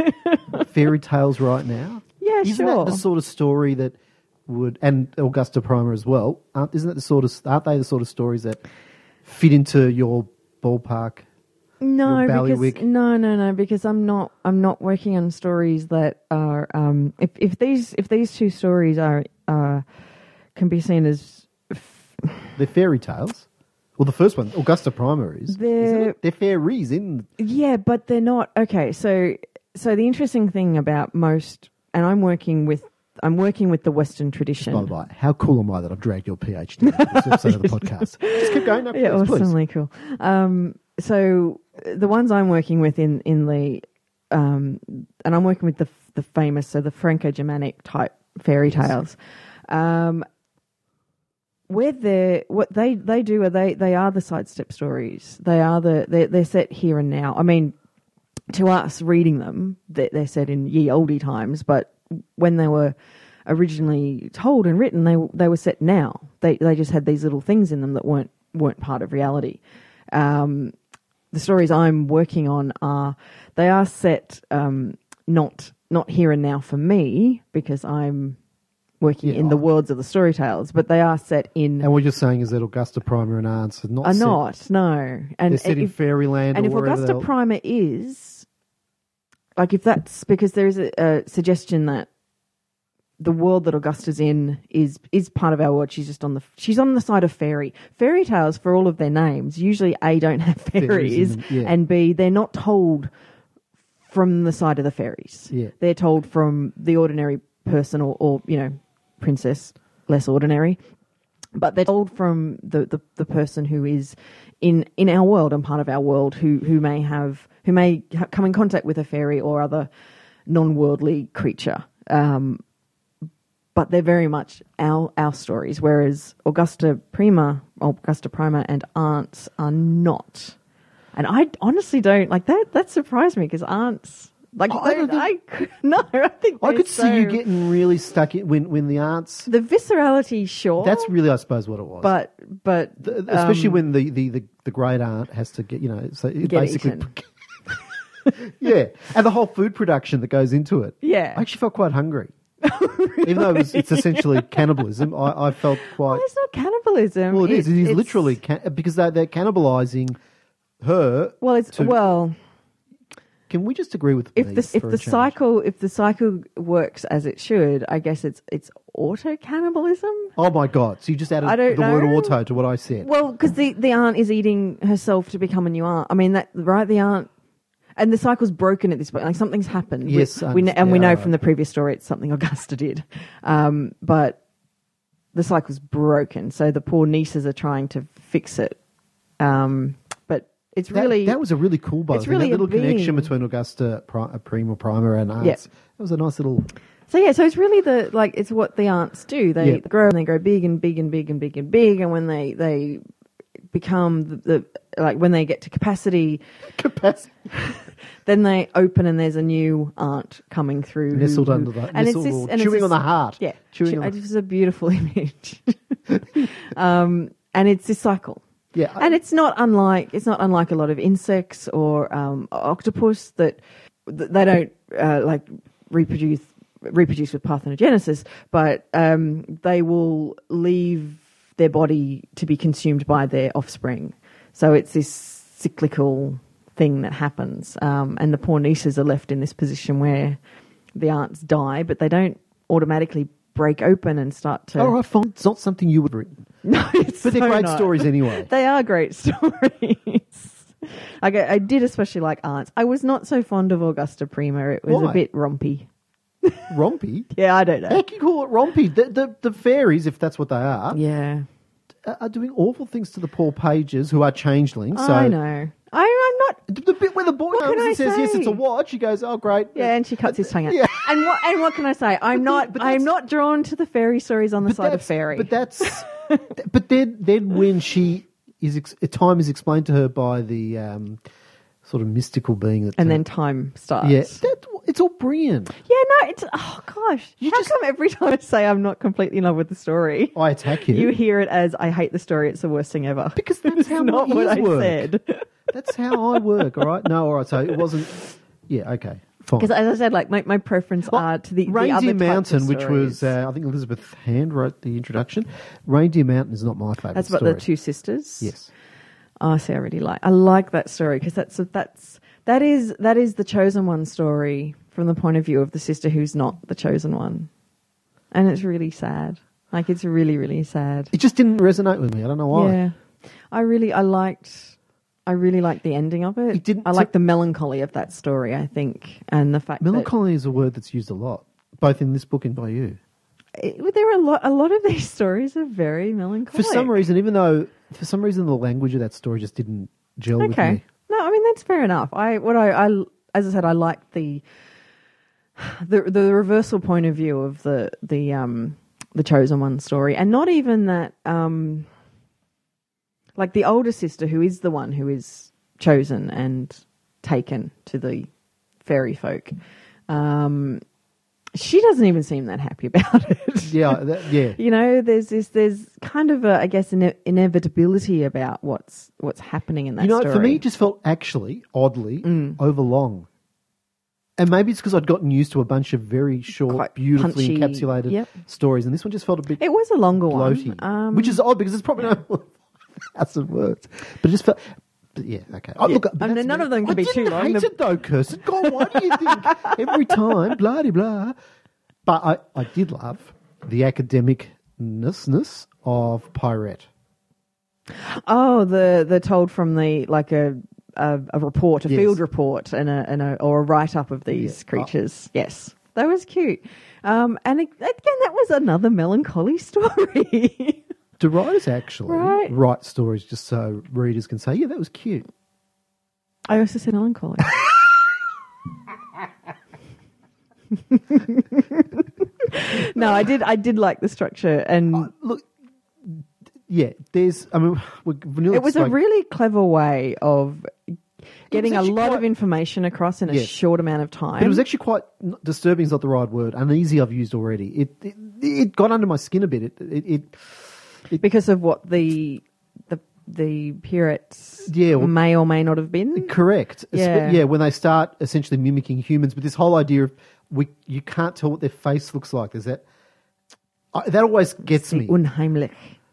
fairy tales right now? yeah, Isn't sure. that the sort of story that would, and Augusta Primer as well? Aren't, isn't that the sort of, aren't they the sort of stories that fit into your ballpark? No, your because ballywick? no, no, no, because I'm not. I'm not working on stories that are. Um, if if these if these two stories are uh, can be seen as They're fairy tales. Well, the first one, Augusta Primer is. They're- Isn't it? They're fairies in. yeah, but they're not okay. So so the interesting thing about most, and I'm working with I'm working with the Western tradition. By the way, how cool am I that I've dragged your PhD into this episode of the podcast? Just keep going. No, Yeah, please, please. awesomely cool. Um, so the ones I'm working with in in the, um, and I'm working with the the famous, so the Franco-Germanic type fairy tales. Um, where they what they they do are they they are the sidestep stories. They are the they're, they're set here and now. I mean, to us reading them, they're, they're set in ye olde times, but when they were originally told and written, they they were set now. They they just had these little things in them that weren't weren't part of reality. Um, the stories I'm working on are they are set um, not not here and now for me because I'm working Yeah, in the I- worlds of the story tales, but they are set in And what you're saying is that Augusta Primer and Aunts are not. are set, not no and They're set in if, fairyland and or if wherever Augusta they'll- Primer is like if that's because there is a, a suggestion that the world that Augusta's in is is part of our world. She's just on the she's on the side of fairy. Fairy tales, for all of their names, usually A, don't have Fairies in fairies, them, yeah. and B, they're not told from the side of the fairies. Yeah. They're told from the ordinary person or, or you know, princess, less ordinary. But they're told from the, the, the person who is in, in our world and part of our world who, who may have who may ha- come in contact with a fairy or other non-worldly creature. Um, but they're very much our our stories, whereas Augusta Prima, Augusta Prima and Aunts are not. And I honestly don't like that. That surprised me because Aunts Like, I I, don't think- I could, no, I think I they're could so, see you getting really stuck in when, when the aunts. the viscerality, sure. That's really, I suppose, what it was. but but The- especially um, when the, the, the, the great aunt has to get, you know, so it Get basically. eaten. Yeah, and the whole food production that goes into it. Yeah. I actually felt quite hungry. Even though it was, it's essentially cannibalism, I, I felt quite. well, it's not cannibalism. Well, it is. It is it's- literally ca- because they, they're cannibalising her. Well, it's to- well. Can we just agree with If me the if for a the change? cycle if the cycle works as it should, I guess it's it's auto cannibalism. Oh my god! So you just added I don't the word know. auto to what I said. Well, because the the aunt is eating herself to become a new aunt. I mean that right? The aunt. And the cycle's broken at this point. Like something's happened. Yes, we, I we kn- and we understand. know Yeah, from the okay. previous story it's something Augusta did. Um, but the cycle's broken, so the poor nieces are trying to fix it. Um, but it's That- really that, was a really cool buzz. it's really that little a being. connection between Augusta, Pri- Prima, Primer, and Arts. Yeah. That was a nice little. so yeah. So it's really the like it's what the aunts do. They Yeah. grow and they grow big and big and big and big and big, and when they they become the, the like when they get to capacity. Capacity. Then they open and there's a new aunt coming through. who- Nestled who- under the- and it's nestled this, or and it's chewing this- on the heart. Yeah, Chewing Chew- on the- It was a beautiful image. um, and it's this cycle. Yeah, I- and it's not unlike it's not unlike a lot of insects or um, octopus that that they don't uh, like reproduce reproduce with parthenogenesis, but um, they will leave their body to be consumed by their offspring. So it's this cyclical thing that happens, um, and the poor nieces are left in this position where the aunts die, but they don't automatically break open and start to. Oh, I find it's not something you would read. No, it's But they're so great not. stories anyway. They are great stories. Like, I, I did especially like aunts. I was not so fond of Augusta Prima. It was Why? a bit rompy. Rompy? Yeah, I don't How know. can you call it rompy? The, the, the fairies, if that's what they are, Yeah, are are doing awful things to the poor pages who are changelings. So I know. I, I'm not. The, the bit where the boy What comes can and I says, yes, say? it's a watch, he goes, oh, great. Yeah, and she cuts his tongue out. Yeah. And what? And what can I say? I'm But not. that- but I'm that's- not drawn to the fairy stories on the But side of that's- fairy. But that's... but then, then when she is... Ex- time is explained to her by the um, sort of mystical being that... and uh, then time starts. Yeah, that, it's all brilliant. Yeah, no, it's oh gosh. You How just- come every time I say I'm not completely in love with the story, I attack you. you hear it as I hate the story, it's the worst thing ever? Because that's It's how not my what ears I work. said. That's how I work, all right? No, all right, so it wasn't... Yeah, okay, fine. Because as I said, like my, my preference Well, are to the, the Reindeer other types Mountain, of which was, stories. uh, I think Elizabeth Hand wrote the introduction. Reindeer Mountain is not my favourite That's about story. the two sisters. Yes. Oh, see, I really like. I like that story because that's that's that is that is the chosen one story from the point of view of the sister who's not the chosen one, and it's really sad. Like it's really really sad. It just didn't resonate with me. I don't know why. Yeah, I really I liked. I really liked the ending of it. It didn't- I like the melancholy of that story. I think, and the fact Melancholy is a word that's used a lot, both in this book and by you. that it, there are a lot. A lot of these stories are very melancholic. For some reason, even though for some reason the language of that story just didn't gel with Okay. me. No, I mean that's fair enough. I what I, I as I said, I liked the the the reversal point of view of the the um the chosen one story, and not even that um like the older sister who is the one who is chosen and taken to the fairy folk. Um, she doesn't even seem that happy about it. Yeah, that, yeah. You know, there's this, there's kind of a, I guess, ine- inevitability about what's what's happening in that You know, story. for me, it just felt actually oddly Mm. overlong. And maybe it's because I'd gotten used to a bunch of very short, Quite beautifully punchy, encapsulated yep. stories, and this one just felt a bit It was a longer bloaty, one, um, which is odd because it's probably no more than a thousand words. But it just felt, but yeah, okay. Oh, Yeah. look, I but mean, that's none me. of them can I be too didn't long. hate The- it though, Kirsten. God, why do you think every time, blah de blah? But I, I did love the academicness of Pirate. Oh, the the told from the like a a, a report, a Yes. field report, and a, and a or a write up of these Yeah. creatures. Yes, that was cute. Um, and it, again, that was another melancholy story. Do writers actually Right. write stories just so readers can say, yeah, that was cute? I also said melancholy. No, I did. I did like the structure, and Uh, look, yeah, there's, I mean, we, Vanilla it was a spoke- really clever way of. getting a actually lot quite- of information across in a Yes. short amount of time. But it was actually quite disturbing. Is not the right word. Uneasy. I've used already. It it, it got under my skin a bit. It it, it because of what the the the Pirates Yeah, well- may or may not have been. correct. Espe- Yeah. yeah. When they start essentially mimicking humans, but this whole idea of we you can't tell what their face looks like. Is that I, that always gets the me? unheimlich,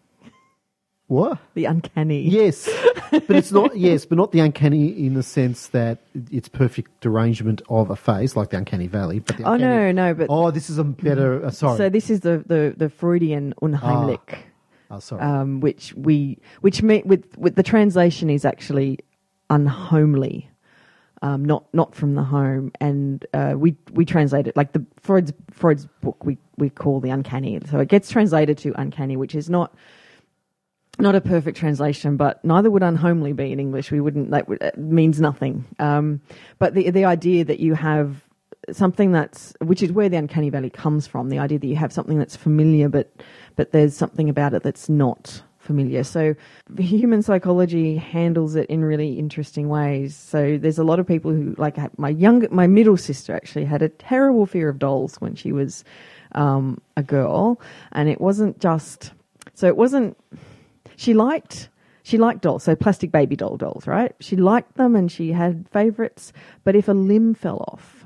What? the uncanny. Yes, but it's not. Yes, but not the uncanny in the sense that it's perfect derangement of a face, like the uncanny valley. But the Oh uncanny, no, no, but Oh, this is a better. Uh, sorry. so this is the the, the Freudian unheimlich. oh, sorry. um, which we which me, with with the translation is actually unhomely, um, not not from the home, and uh, we we translate it like the Freud's Freud's book we we call the uncanny, so it gets translated to uncanny, which is not not a perfect translation, but neither would unhomely be in English. We wouldn't that would, it means nothing. Um, but the the idea that you have something that's, which is where the uncanny valley comes from, the idea that you have something that's familiar, but but there's something about it that's not familiar. So human psychology handles it in really interesting ways. So there's a lot of people who, like my young, my middle sister actually had a terrible fear of dolls when she was um, a girl, and it wasn't just, so it wasn't, she liked She liked dolls, so plastic baby doll dolls, right? She liked them and she had favourites, but if a limb fell off,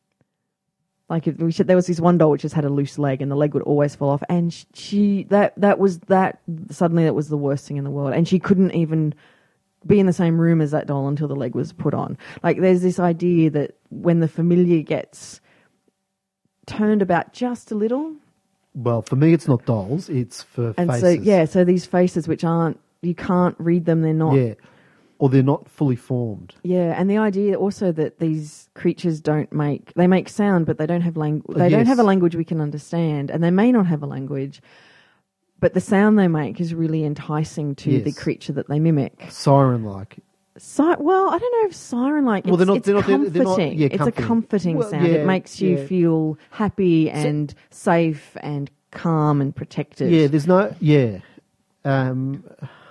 like if we should, there was this one doll which just had a loose leg and the leg would always fall off, and she that that was that suddenly that was the worst thing in the world, and she couldn't even be in the same room as that doll until the leg was put on. Like there's this idea that when the familiar gets turned about just a little, Well, for me, it's not dolls. It's for and faces. so yeah, so these faces which aren't, you can't read them, they're not. Yeah. Or they're not fully formed. Yeah, and the idea also that these creatures don't make, they make sound, but they don't have language. They Yes. don't have a language we can understand, and they may not have a language, but the sound they make is really enticing to Yes. the creature that they mimic. Siren-like. Si- well, I don't know if siren-like. Well, It's, they're not- it's they're not- they're- comforting. they're not- yeah, It's a comforting. comforting Well, sound. yeah, It makes you yeah. feel happy and safe and calm and protected. Yeah, there's no... Yeah. Um...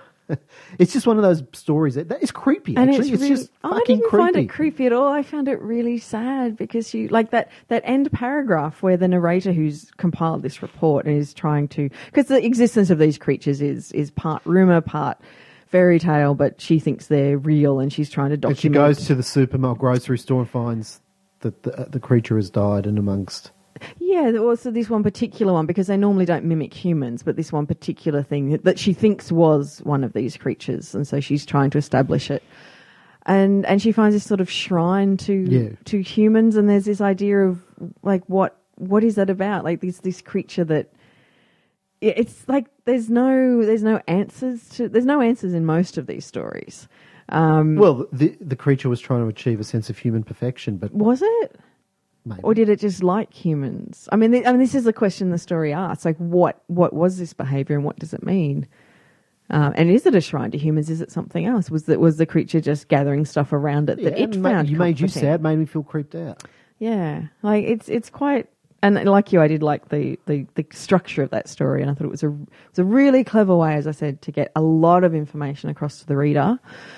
It's just one of those stories that, that is creepy. And actually, it's, it's, really, just I fucking didn't creepy. find it creepy at all. I found it really sad because you like that that end paragraph where the narrator who's compiled this report and is trying to, because the existence of these creatures is is part rumor, part fairy tale, but she thinks they're real and she's trying to And document. she goes to the supermarket grocery store and finds that the, the creature has died, and amongst... Yeah, there was this one particular one, because they normally don't mimic humans, but this one particular thing that she thinks was one of these creatures, and so she's trying to establish it. And and she finds this sort of shrine to Yeah. to humans, and there's this idea of like what what is that about? Like this this creature that it- it's like there's no there's no answers to there's no answers in most of these stories. Um, Well, the the creature was trying to achieve a sense of human perfection, but was it? maybe. Or did it just like humans? I mean, th- I mean, this is the question the story asks. Like, what what was this behaviour, and what does it mean? Um, and is it a shrine to humans? Is it something else? Was that was the creature just gathering stuff around it that Yeah, it and ma- found you made you comforting? sad, made me feel creeped out. Yeah, like it's it's quite. And like you, I did like the, the, the structure of that story, and I thought it was a it was a really clever way, as I said, to get a lot of information across to the reader.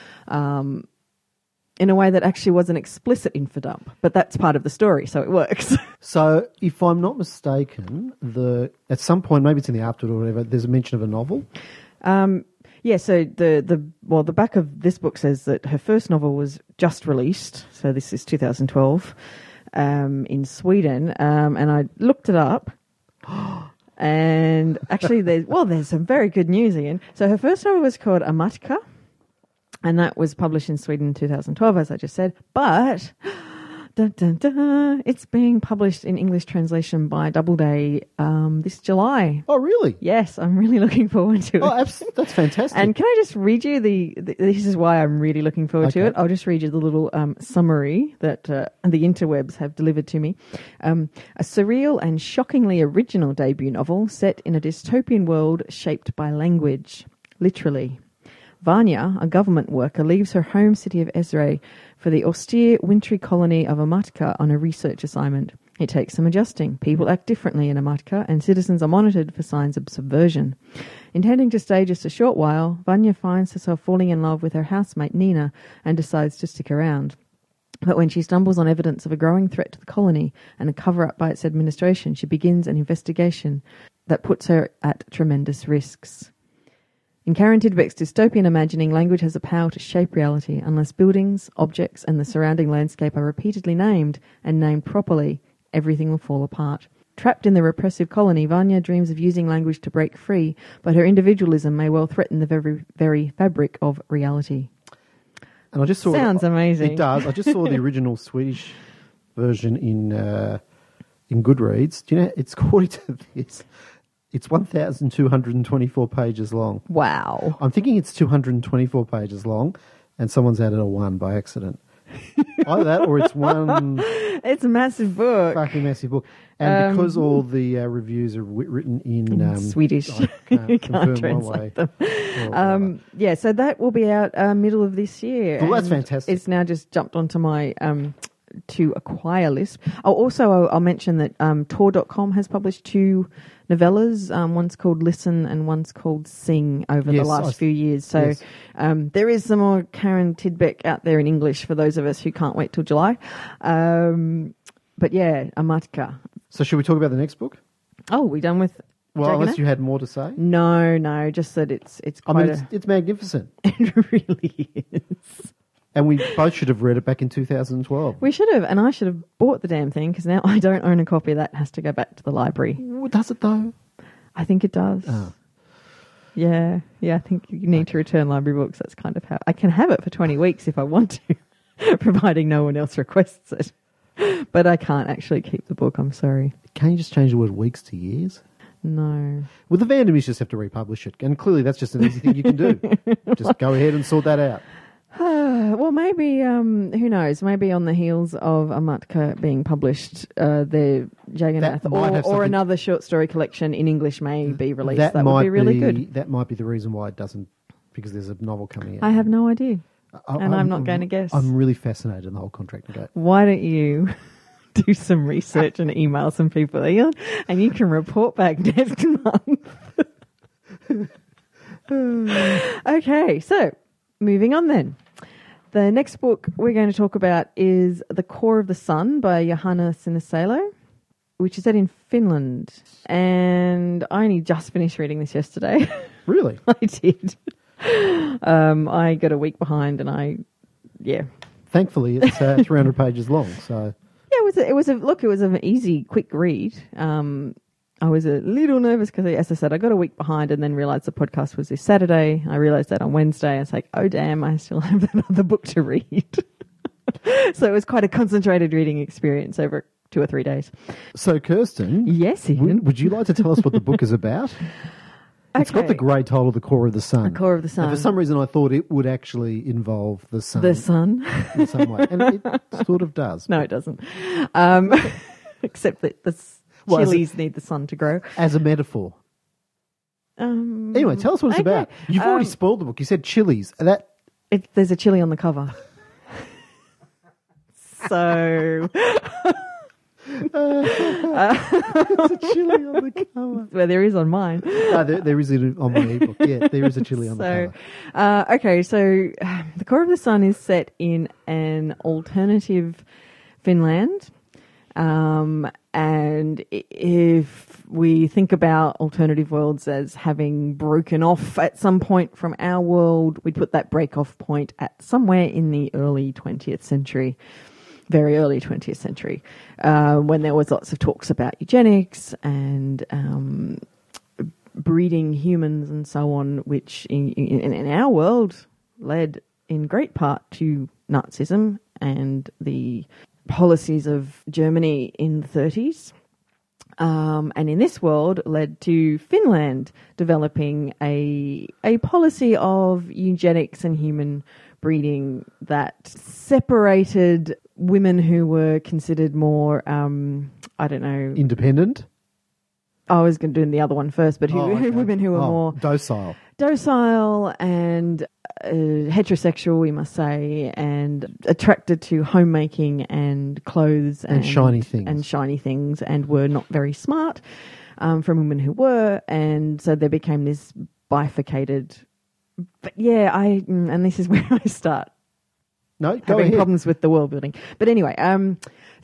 Um, in a way that actually was an explicit infodump, but that's part of the story, so it works. So, if I'm not mistaken, the at some point, maybe it's in the afterword or whatever, there's a mention of a novel. Um, yeah, so the, the well, the back of this book says that her first novel was just released, so this is two thousand twelve, um, in Sweden, um, and I looked it up, and actually, there's well, there's some very good news, Ian. So her first novel was called Amatka, and that was published in Sweden in two thousand twelve, as I just said, but dun, dun, dun, it's being published in English translation by Doubleday um, this July. Oh, really? Yes, I'm really looking forward to it. Oh, abs- that's fantastic. And can I just read you the, the, this is why I'm really looking forward to Okay. it. I'll just read you the little um, summary that uh, the interwebs have delivered to me. Um, a surreal and shockingly original debut novel set in a dystopian world shaped by language, literally. Vanya, a government worker, leaves her home city of Ezre for the austere wintry colony of Amatka on a research assignment. It takes some adjusting. People act differently in Amatka, and citizens are monitored for signs of subversion. Intending to stay just a short while, Vanya finds herself falling in love with her housemate Nina and decides to stick around. But when she stumbles on evidence of a growing threat to the colony and a cover-up by its administration, she begins an investigation that puts her at tremendous risks. In Karen Tidbeck's dystopian imagining, language has the power to shape reality. Unless buildings, objects and the surrounding landscape are repeatedly named and named properly, everything will fall apart. Trapped in the repressive colony, Vanya dreams of using language to break free, but her individualism may well threaten the very, very fabric of reality. And I just saw Sounds it, amazing. It does. I just saw the original Swedish version in uh, in Goodreads. Do you know, it's according to this, it's one thousand two hundred twenty-four pages long. Wow. I'm thinking it's two hundred twenty-four pages long, and someone's added a one by accident. Either that, or it's one It's a massive book. fucking massive book. And Um, because all the uh, reviews are w- written in, In um, Swedish. I can't You confirm can't one way. translate them. or Um, yeah, so that will be out uh, middle of this year. Well, that's and fantastic. It's now just jumped onto my um, to acquire list. Oh, also, I'll, I'll mention that um, Tor dot com has published two novellas. Um, one's called Listen and one's called Sing over Yes, the last I- few years. So yes. um, there is some more Karen Tidbeck out there in English for those of us who can't wait till July. Um, but yeah, Amatka. So should we talk about the next book? Oh, we done with Well, Dragonet? unless you had more to say. No, no, just that it's it's I quite mean, it's, it's magnificent. a... It really is. And we both should have read it back in two thousand twelve. We should have, and I should have bought the damn thing because now I don't own a copy of that. It has to go back to the library. Well, does it though? I think it does. Oh. Yeah, yeah. I think you need to return library books. That's kind of how I can have it for twenty weeks if I want to, providing no one else requests it. But I can't actually keep the book. I'm sorry. Can't you just change the word weeks to years? No. Well, the Vandermeers just have to republish it. And clearly that's just an easy thing you can do. Just go ahead and sort that out. Well, maybe, um, who knows, maybe on the heels of Amatka being published, uh, the Jagannath That might or, have or something- another short story collection in English may be released. That, might would be really good. That might be the reason why it doesn't, because there's a novel coming out. I have no idea. I- and I'm not going to guess. I'm really fascinated in the whole contract negotiation. Why don't you do some research and email some people, Ian, and you can report back next month. Okay, so moving on then. The next book we're going to talk about is The Core of the Sun by Johanna Sinisalo, which is set in Finland. And I only just finished reading this yesterday. Really? I did. Um, I got a week behind and I, yeah. Thankfully, it's uh, three hundred pages long, so... Yeah, it was a, it was a look. It was an easy, quick read. Um, I was a little nervous because, as I said, I got a week behind and then realised the podcast was this Saturday. I realised that on Wednesday. I was like, oh damn, I still have another book to read. So it was quite a concentrated reading experience over two or three days. So, Kirsten, Yes, Ian. would, would you like to tell us what the book is about? It's got Okay. the great title, The Core of the Sun. The Core of the And Sun. for some reason, I thought it would actually involve the sun The sun. in some way. And it sort of does. No, it doesn't. Um, except that the s- Well, as a- chilies need the sun to grow. As a metaphor. Um, Anyway, tell us what it's okay. about. You've already Um, spoiled the book. You said chilies. That It, there's a chili on the cover. So, There's a chili on the cover. well, there is on mine. No, there, there is it on my ebook. Yeah, there is a chili on So, the cover. uh, okay, so uh, The Core of the Sun is set in an alternative Finland. Um, and i- if we think about alternative worlds as having broken off at some point from our world, we'd put that break off point at somewhere in the early twentieth century. Very early twentieth century, uh, when there was lots of talks about eugenics and um, breeding humans and so on, which in, in, in our world led in great part to Nazism and the policies of Germany in the thirties. Um, and in this world led to Finland developing a a policy of eugenics and human breeding that separated women who were considered more, um, I don't know, Independent? I was going to do the other one first, but who, Oh, okay. women who were Oh, more docile. docile and uh, heterosexual, we must say, and attracted to homemaking and clothes And shiny things. and shiny things, and were not very smart um, from women who were, and so there became this bifurcated. But yeah, I and this is where I start No, go having ahead. problems with the world building. But anyway, um,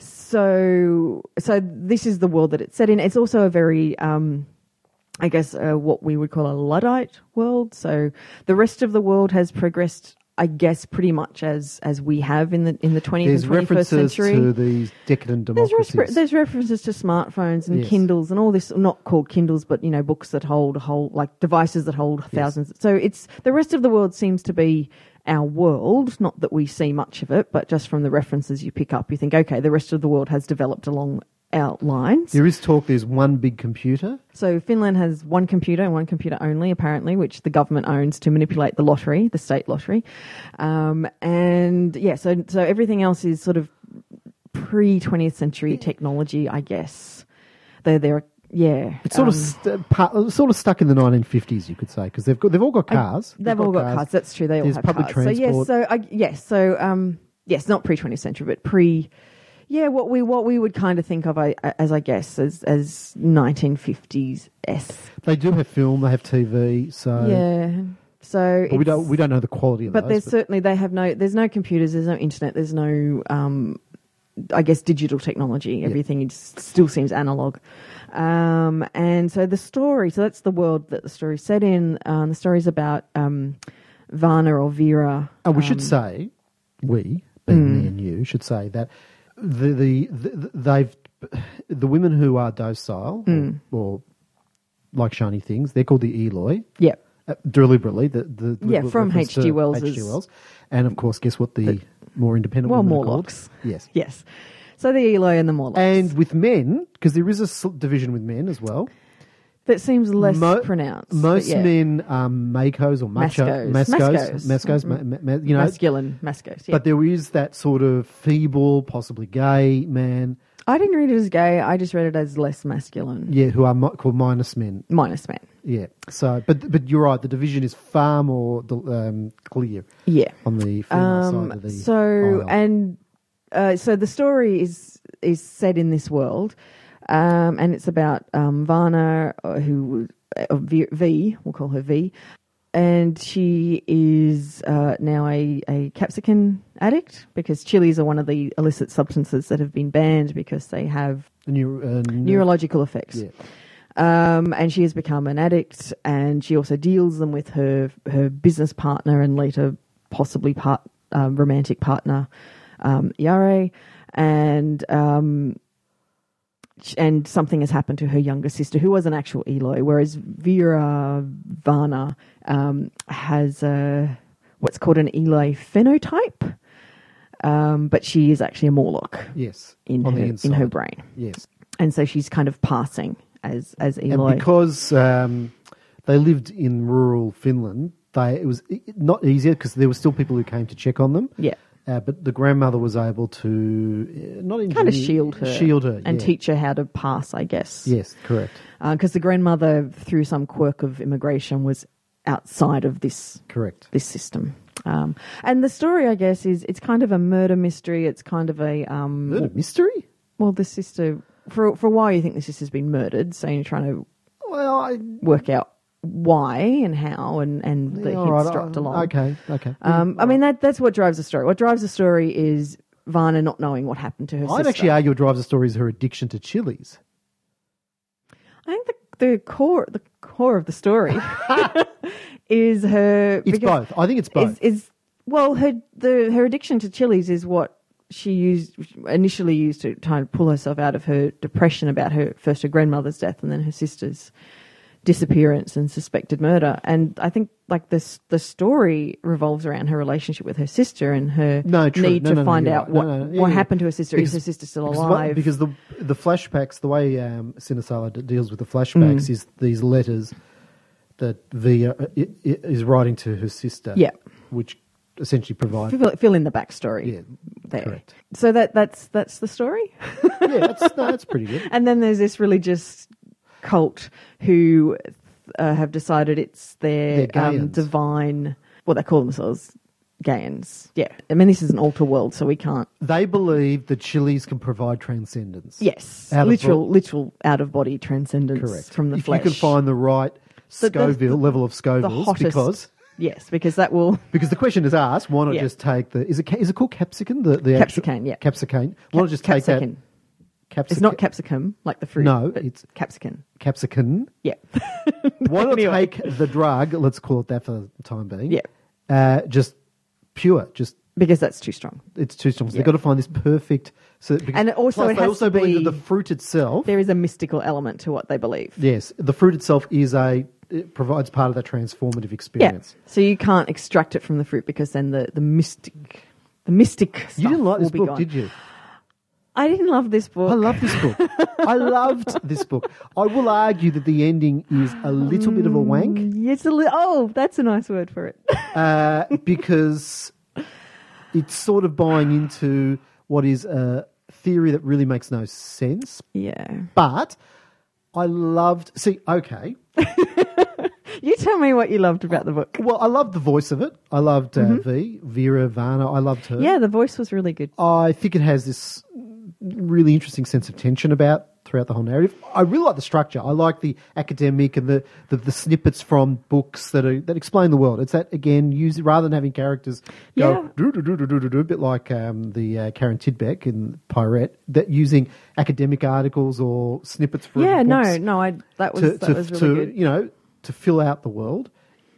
so so this is the world that it's set in. It's also a very, um, I guess, uh, what we would call a Luddite world. So the rest of the world has progressed, I guess, pretty much as as we have in the in the twentieth There's and twenty-first references century. to these decadent There's, democracies. resp- there's references to smartphones and Yes. Kindles and all this, not called Kindles, but, you know, books that hold, hold like devices that hold thousands. So it's the rest of the world seems to be our world, not that we see much of it, but just from the references you pick up, you think, okay, the rest of the world has developed along our lines. There is talk there's one big computer. So Finland has one computer and one computer only, apparently, which the government owns to manipulate the lottery, the state lottery. Um, and yeah, so so everything else is sort of pre-twentieth century technology, I guess. They're, they're yeah. It's sort um, of st- pa- sort of stuck in the nineteen fifties, you could say, because they've got they've all got cars. They've all got cars. That's true. They all There's have public cars. So yes, transport. so I, yes, so um, yes, not pre-twentieth century, but pre. Yeah, what we what we would kind of think of, I, as I guess, as as nineteen fifties s. They do have film. They have T V. So Yeah. So but we it's- don't we don't know the quality of But those. there's certainly they have no. There's no computers. There's no internet. There's no. Um, I guess digital technology. Everything is, still seems analog. Um, and so the story. So that's the world that the story's set in. Um, the story's about um, Vana or Vera. And we um, should say, we, being Mm. me and you, should say that the the, the they've the women who are docile Mm. or, or like shiny things, they're called the Eloi. Yeah. Uh, deliberately, the, the Yeah, with from reference H G to Wells's- H G Wells, and of course, guess what the, The- more independent Well, women are called? Morlocks. Yes, Yes. So the Eloi and the Morlocks. and with men, because there is a s- division with men as well. that seems less Mo- pronounced. but Most yeah. men um, Makos or macho, Mascos. mascos, Mascos. mascos, ma- ma- ma- you know. masculine, mascos. Yeah. But there is that sort of feeble, possibly gay man, I didn't read it as gay. I just read it as less masculine. yeah, who are mi- called minus men. Minus man. Yeah. So, but but you're right. The division is far more um, clear Yeah. on the female Um, side of the so aisle. and uh, so the story is is set in this world, um, and it's about um, Vana, uh, who uh, v, v, we'll call her V, and she is uh, now a, a capsicum addict because chilies are one of the illicit substances that have been banned because they have Neuro, uh, neu- neurological effects. Yeah. Um, and she has become an addict, and she also deals them with her her business partner and later possibly part um, romantic partner, um, Yare, and um, sh- and something has happened to her younger sister, who was an actual Eloi, whereas Vera Vana um, has a, what's called an Eloi phenotype, um, but she is actually a Morlock Yes. in on her the in inside. her brain, Yes. and so she's kind of passing as as Eloi. And because um, they lived in rural Finland, they it was i- not easier because there were still people who came to check on them. Yeah. Uh, but the grandmother was able to uh, not Kind of engineer- shield her. shield her, And yeah. teach her how to pass, I guess. Yes, correct, Because the grandmother, through some quirk of immigration, was outside of this correct. this system. Um, and the story, I guess, is it's kind of a murder mystery. It's kind of a... Um, Murder mystery. well, the sister... For, for a while, you think the sister's been murdered, so you're trying to Well, I, work out why and how and, and the yeah, all hints right, dropped uh, along. Okay, okay. Um, I mean, that that's what drives the story. What drives the story is Vana not knowing what happened to her I'd sister. actually argue what drives the story is her addiction to chilies. I think the, the core the core of the story is her. It's because- both. I think it's both. Is, is well, her the her addiction to chilies is what she used initially used to try and pull herself out of her depression about her first her grandmother's death and then her sister's disappearance and suspected murder. And I think like this the story revolves around her relationship with her sister and her No, true. need No, to no, no, find you're out right. what No, no, yeah, what yeah. happened to her sister. Because- is her sister still because alive? What, because the the flashbacks, the way um, Sinisala d- deals with the flashbacks Mm. is these letters that Via uh, i- i- is writing to her sister. Yeah. Which essentially provide. fill, fill in the backstory. Yeah, there. correct. So that that's that's the story. yeah, that's, no, that's pretty good. And then there's this religious cult who uh, have decided it's their They're um, Gaians. divine. Well, they call themselves Gaians. Yeah, I mean this is an altar world, so we can't. They believe that chilies can provide transcendence. Yes, Out of literal, bo- literal out of body transcendence Correct. from the if flesh. you can find the right The- the- Scoville, the- level of the Scovilles, hottest. because Yes, because that will because the question is asked, why not Yeah. just take the is it ca- is it called capsicum? The the actual- Capsicum, yeah. capsicum. Why not just take capsicum. that capsicum? It's not capsicum like the fruit. No, but it's- capsicum. capsicum. Yeah. Why not Anyway. take the drug? Let's call it that for the time being. Yeah. Uh, just pure. Just Because that's too strong. it's too strong. So Yeah. they've got to find this perfect. So because, And it also plus it they has also to believe be- that the fruit itself. There is a mystical element to what they believe. Yes, the fruit itself is a it provides part of that transformative Yeah. experience. So you can't extract it from the fruit because then the, the mystic the mystic stuff You didn't like will this be book, gone. did you? I didn't love this book. I love this book. I loved this book. I will argue that the ending is a little bit of a wank Yes, a li- oh, that's a nice word for it. uh, because it's sort of buying into what is a theory that really makes no sense. Yeah. But I loved. See, okay. You tell me what you loved about the book. Well, I loved the voice of it. I loved uh, V, Vera Varna. I loved her. Yeah, the voice was really good. I think it has this really interesting sense of tension about throughout the whole narrative. I really like the structure. I like the academic and the, the, the snippets from books that are that explain the world. It's that again, use rather than having characters go Yeah. do do do do do do do, a bit like um, the uh, Karen Tidbeck in Pirate, that using academic articles or snippets from Yeah, no, books no, I that was to that to, was really to good. you know to fill out the world.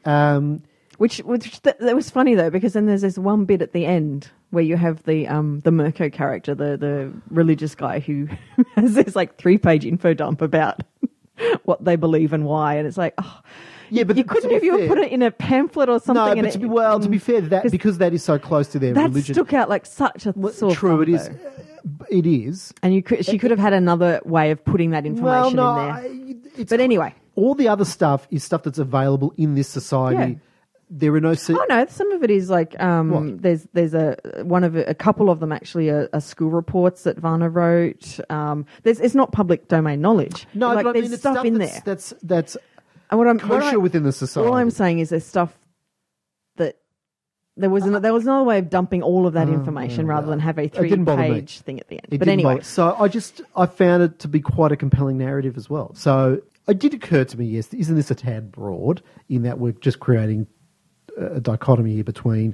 Um, Which, which that, that was funny though, because then there's this one bit at the end where you have the um the Mirko character, the the religious guy who has this like three page info dump about what they believe and why, and it's like, oh, Yeah, but you to couldn't be have you fair- put it in a pamphlet or something. no, and but it- to be well, to be fair, that 'cause because that is so close to their that religion. stuck out like such a Well, sore true, thumb, it is. though. It is. And you could she could have had another way of putting that information well, no, in there. I- it's, But anyway. all the other stuff is stuff that's available in this society. Yeah. There are no. Se- Oh no, some of it is like um, What? there's there's a one of a, a couple of them actually are, are school reports that Varna wrote. Um, there's it's not public domain knowledge. no, like, but I there's mean, it's stuff, stuff in that's, there. That's that's And what I'm what kosher I- within the society. all I'm saying is there's stuff that there was an, there was another way of dumping all of that information rather than have a three didn't bother me. page thing at the end. It but didn't anyway, bother- so I just I found it to be quite a compelling narrative as well. So it did occur to me, yes, isn't this a tad broad in that we're just creating a dichotomy here between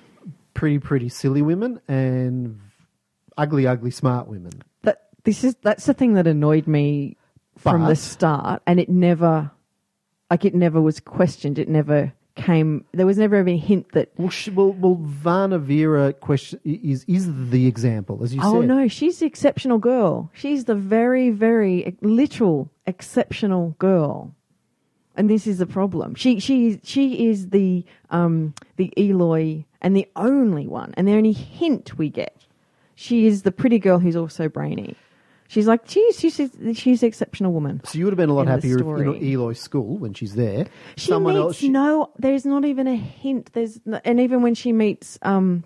pretty pretty silly women and ugly ugly smart women. that this is that's the thing that annoyed me from the But- start, and it never like it never was questioned. It never came. There was never any hint that. Well, she, well, well, Varna Vera question is is the example, as you Oh said. no, she's the exceptional girl. She's the very, very literal exceptional girl, and this is the problem. She she she is the um the Eloy and the only one, and the only hint we get. She is the pretty girl who's also brainy. She's like she's she's she's an exceptional woman. So you would have been a lot In the happier if story. in Eloy's school when she's there. She someone meets else. she- no. There's not even a hint. There's no, and even when she meets um,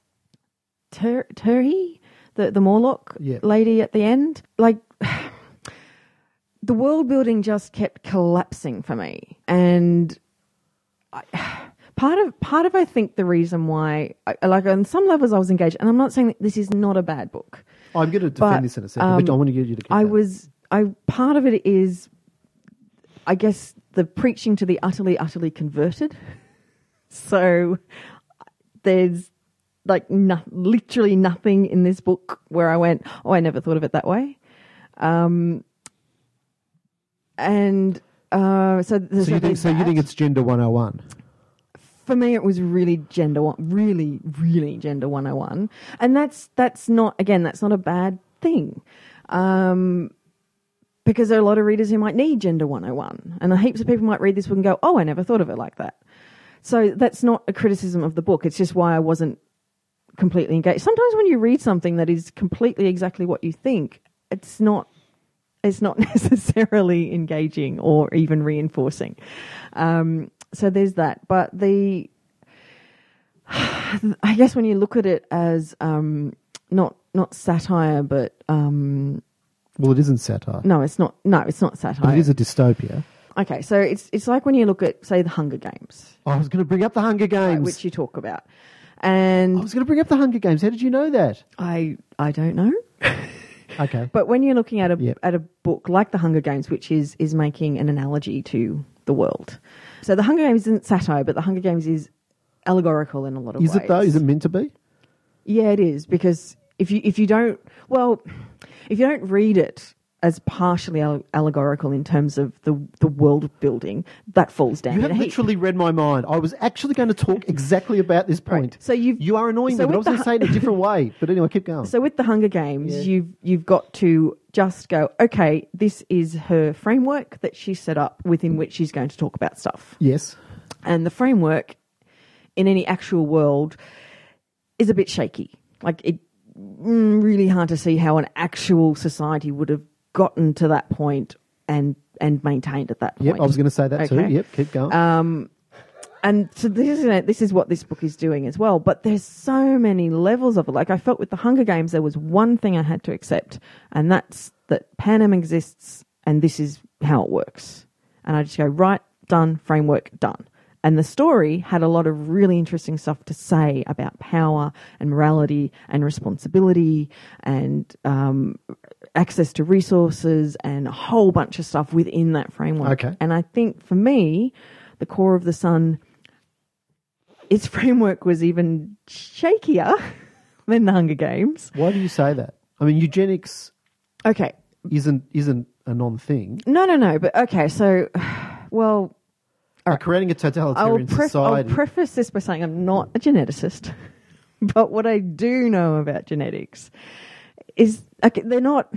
Tur- Turhi, the the Morlock Yeah. lady at the end, like the world building just kept collapsing for me, and I, part of part of I think the reason why, I, like on some levels, I was engaged, and I'm not saying that this is not a bad book. I'm going to defend But, this in a second, but I um, want to get you to. Get I that. was, I part of it is, I guess, the preaching to the utterly, utterly converted. So there's like no, literally nothing in this book where I went, oh, I never thought of it that way. Um, and uh, so, So you think? So you think it's gender one oh one? for me, it was really gender one, really, really gender one oh one, and that's that's not again, that's not a bad thing, um, because there are a lot of readers who might need gender one oh one, and heaps of people might read this book and go, "Oh, I never thought of it like that." So that's not a criticism of the book. It's just why I wasn't completely engaged. Sometimes when you read something that is completely exactly what you think, it's not. It's not necessarily engaging or even reinforcing. Um, so there's that. But the, I guess when you look at it as um, not not satire, but um, Well, it isn't satire. no, it's not. No, it's not satire. But it is a dystopia. Okay, so it's it's like when you look at, say, the Hunger Games, Oh, I was going to bring up the Hunger right, Games. which you talk about, and I was going to bring up the Hunger Games. How did you know that? I I don't know. Okay. But when you're looking at a Yep. at a book like The Hunger Games, which is is making an analogy to the world. So the Hunger Games isn't satire, but the Hunger Games is allegorical in a lot of Is ways. it though? Is it meant to be? Yeah, it is, because if you if you don't well, if you don't read it as partially al- allegorical in terms of the the world building, that falls down. You in have a heap. literally read my mind. I was actually going to talk exactly about this point. Right. So you've- you are annoying so me, but I with was going the to say it a different way. But anyway, keep going. So with the Hunger Games, Yeah. you've you've got to just go, okay, this is her framework that she set up within which she's going to talk about stuff. Yes. And the framework in any actual world is a bit shaky. Like, it mm, really hard to see how an actual society would have gotten to that point and and maintained at that point. Yep, I was going to say that too. Okay. Yep, keep going. Um, and so this is this is what this book is doing as well. But there's so many levels of it. Like, I felt with the Hunger Games, there was one thing I had to accept, and that's that Panem exists, and this is how it works. And I just go, right, done, framework, done. And the story had a lot of really interesting stuff to say about power and morality and responsibility and um, access to resources and a whole bunch of stuff within that framework. Okay. And I think for me, the Core of the Sun, its framework was even shakier than the Hunger Games. Why do you say that? I mean, eugenics Okay. isn't isn't a non-thing. No, no, no. But okay, so, well, By creating a I'll, totalitarian pref- I'll society. preface this by saying I'm not a geneticist, but what I do know about genetics is okay, they're not.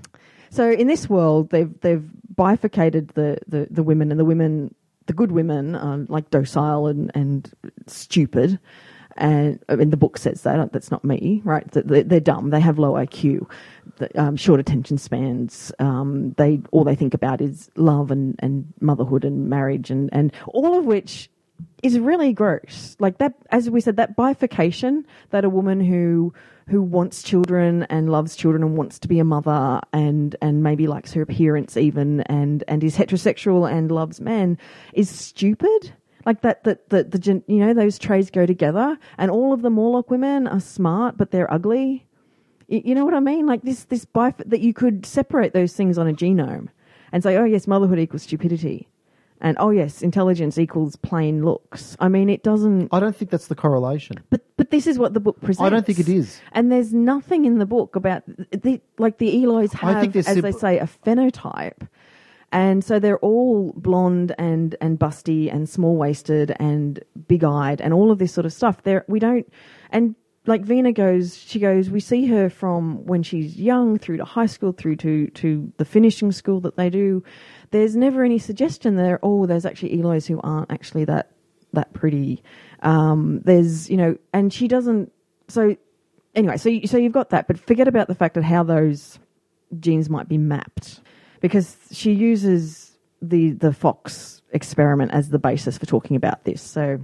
So in this world, they've they've bifurcated the, the, the women, and the women, the good women, are like docile and, and stupid. And I mean, the book says that. That's not me, right? They're, they're dumb. They have low I Q, um, short attention spans. Um, they all they think about is love and, and motherhood and marriage, and, and all of which is really gross. Like that, as we said, that bifurcation, that a woman who who wants children and loves children and wants to be a mother and and maybe likes her appearance even and and is heterosexual and loves men is stupid. Like that, that, that the, gen- you know, those traits go together, and all of the Morlock women are smart, but they're ugly. You, you know what I mean? Like this, this bif- that you could separate those things on a genome and say, oh yes, motherhood equals stupidity. And oh yes, intelligence equals plain looks. I mean, it doesn't, I don't think that's the correlation. but, but this is what the book presents. I don't think it is. And there's nothing in the book about, the, like the Eloys I have, think they're as they simple- say, a phenotype. And so they're all blonde and, and busty and small-waisted and big-eyed and all of this sort of stuff. They're, we don't... And like Vina goes, she goes, we see her from when she's young through to high school, through to, to the finishing school that they do. There's never any suggestion there, oh, there's actually Eloys who aren't actually that that pretty. Um, there's, you know... And she doesn't... So anyway, so, you, so you've got that, but forget about the fact that how those genes might be mapped. Because she uses the the Fox experiment as the basis for talking about this. So,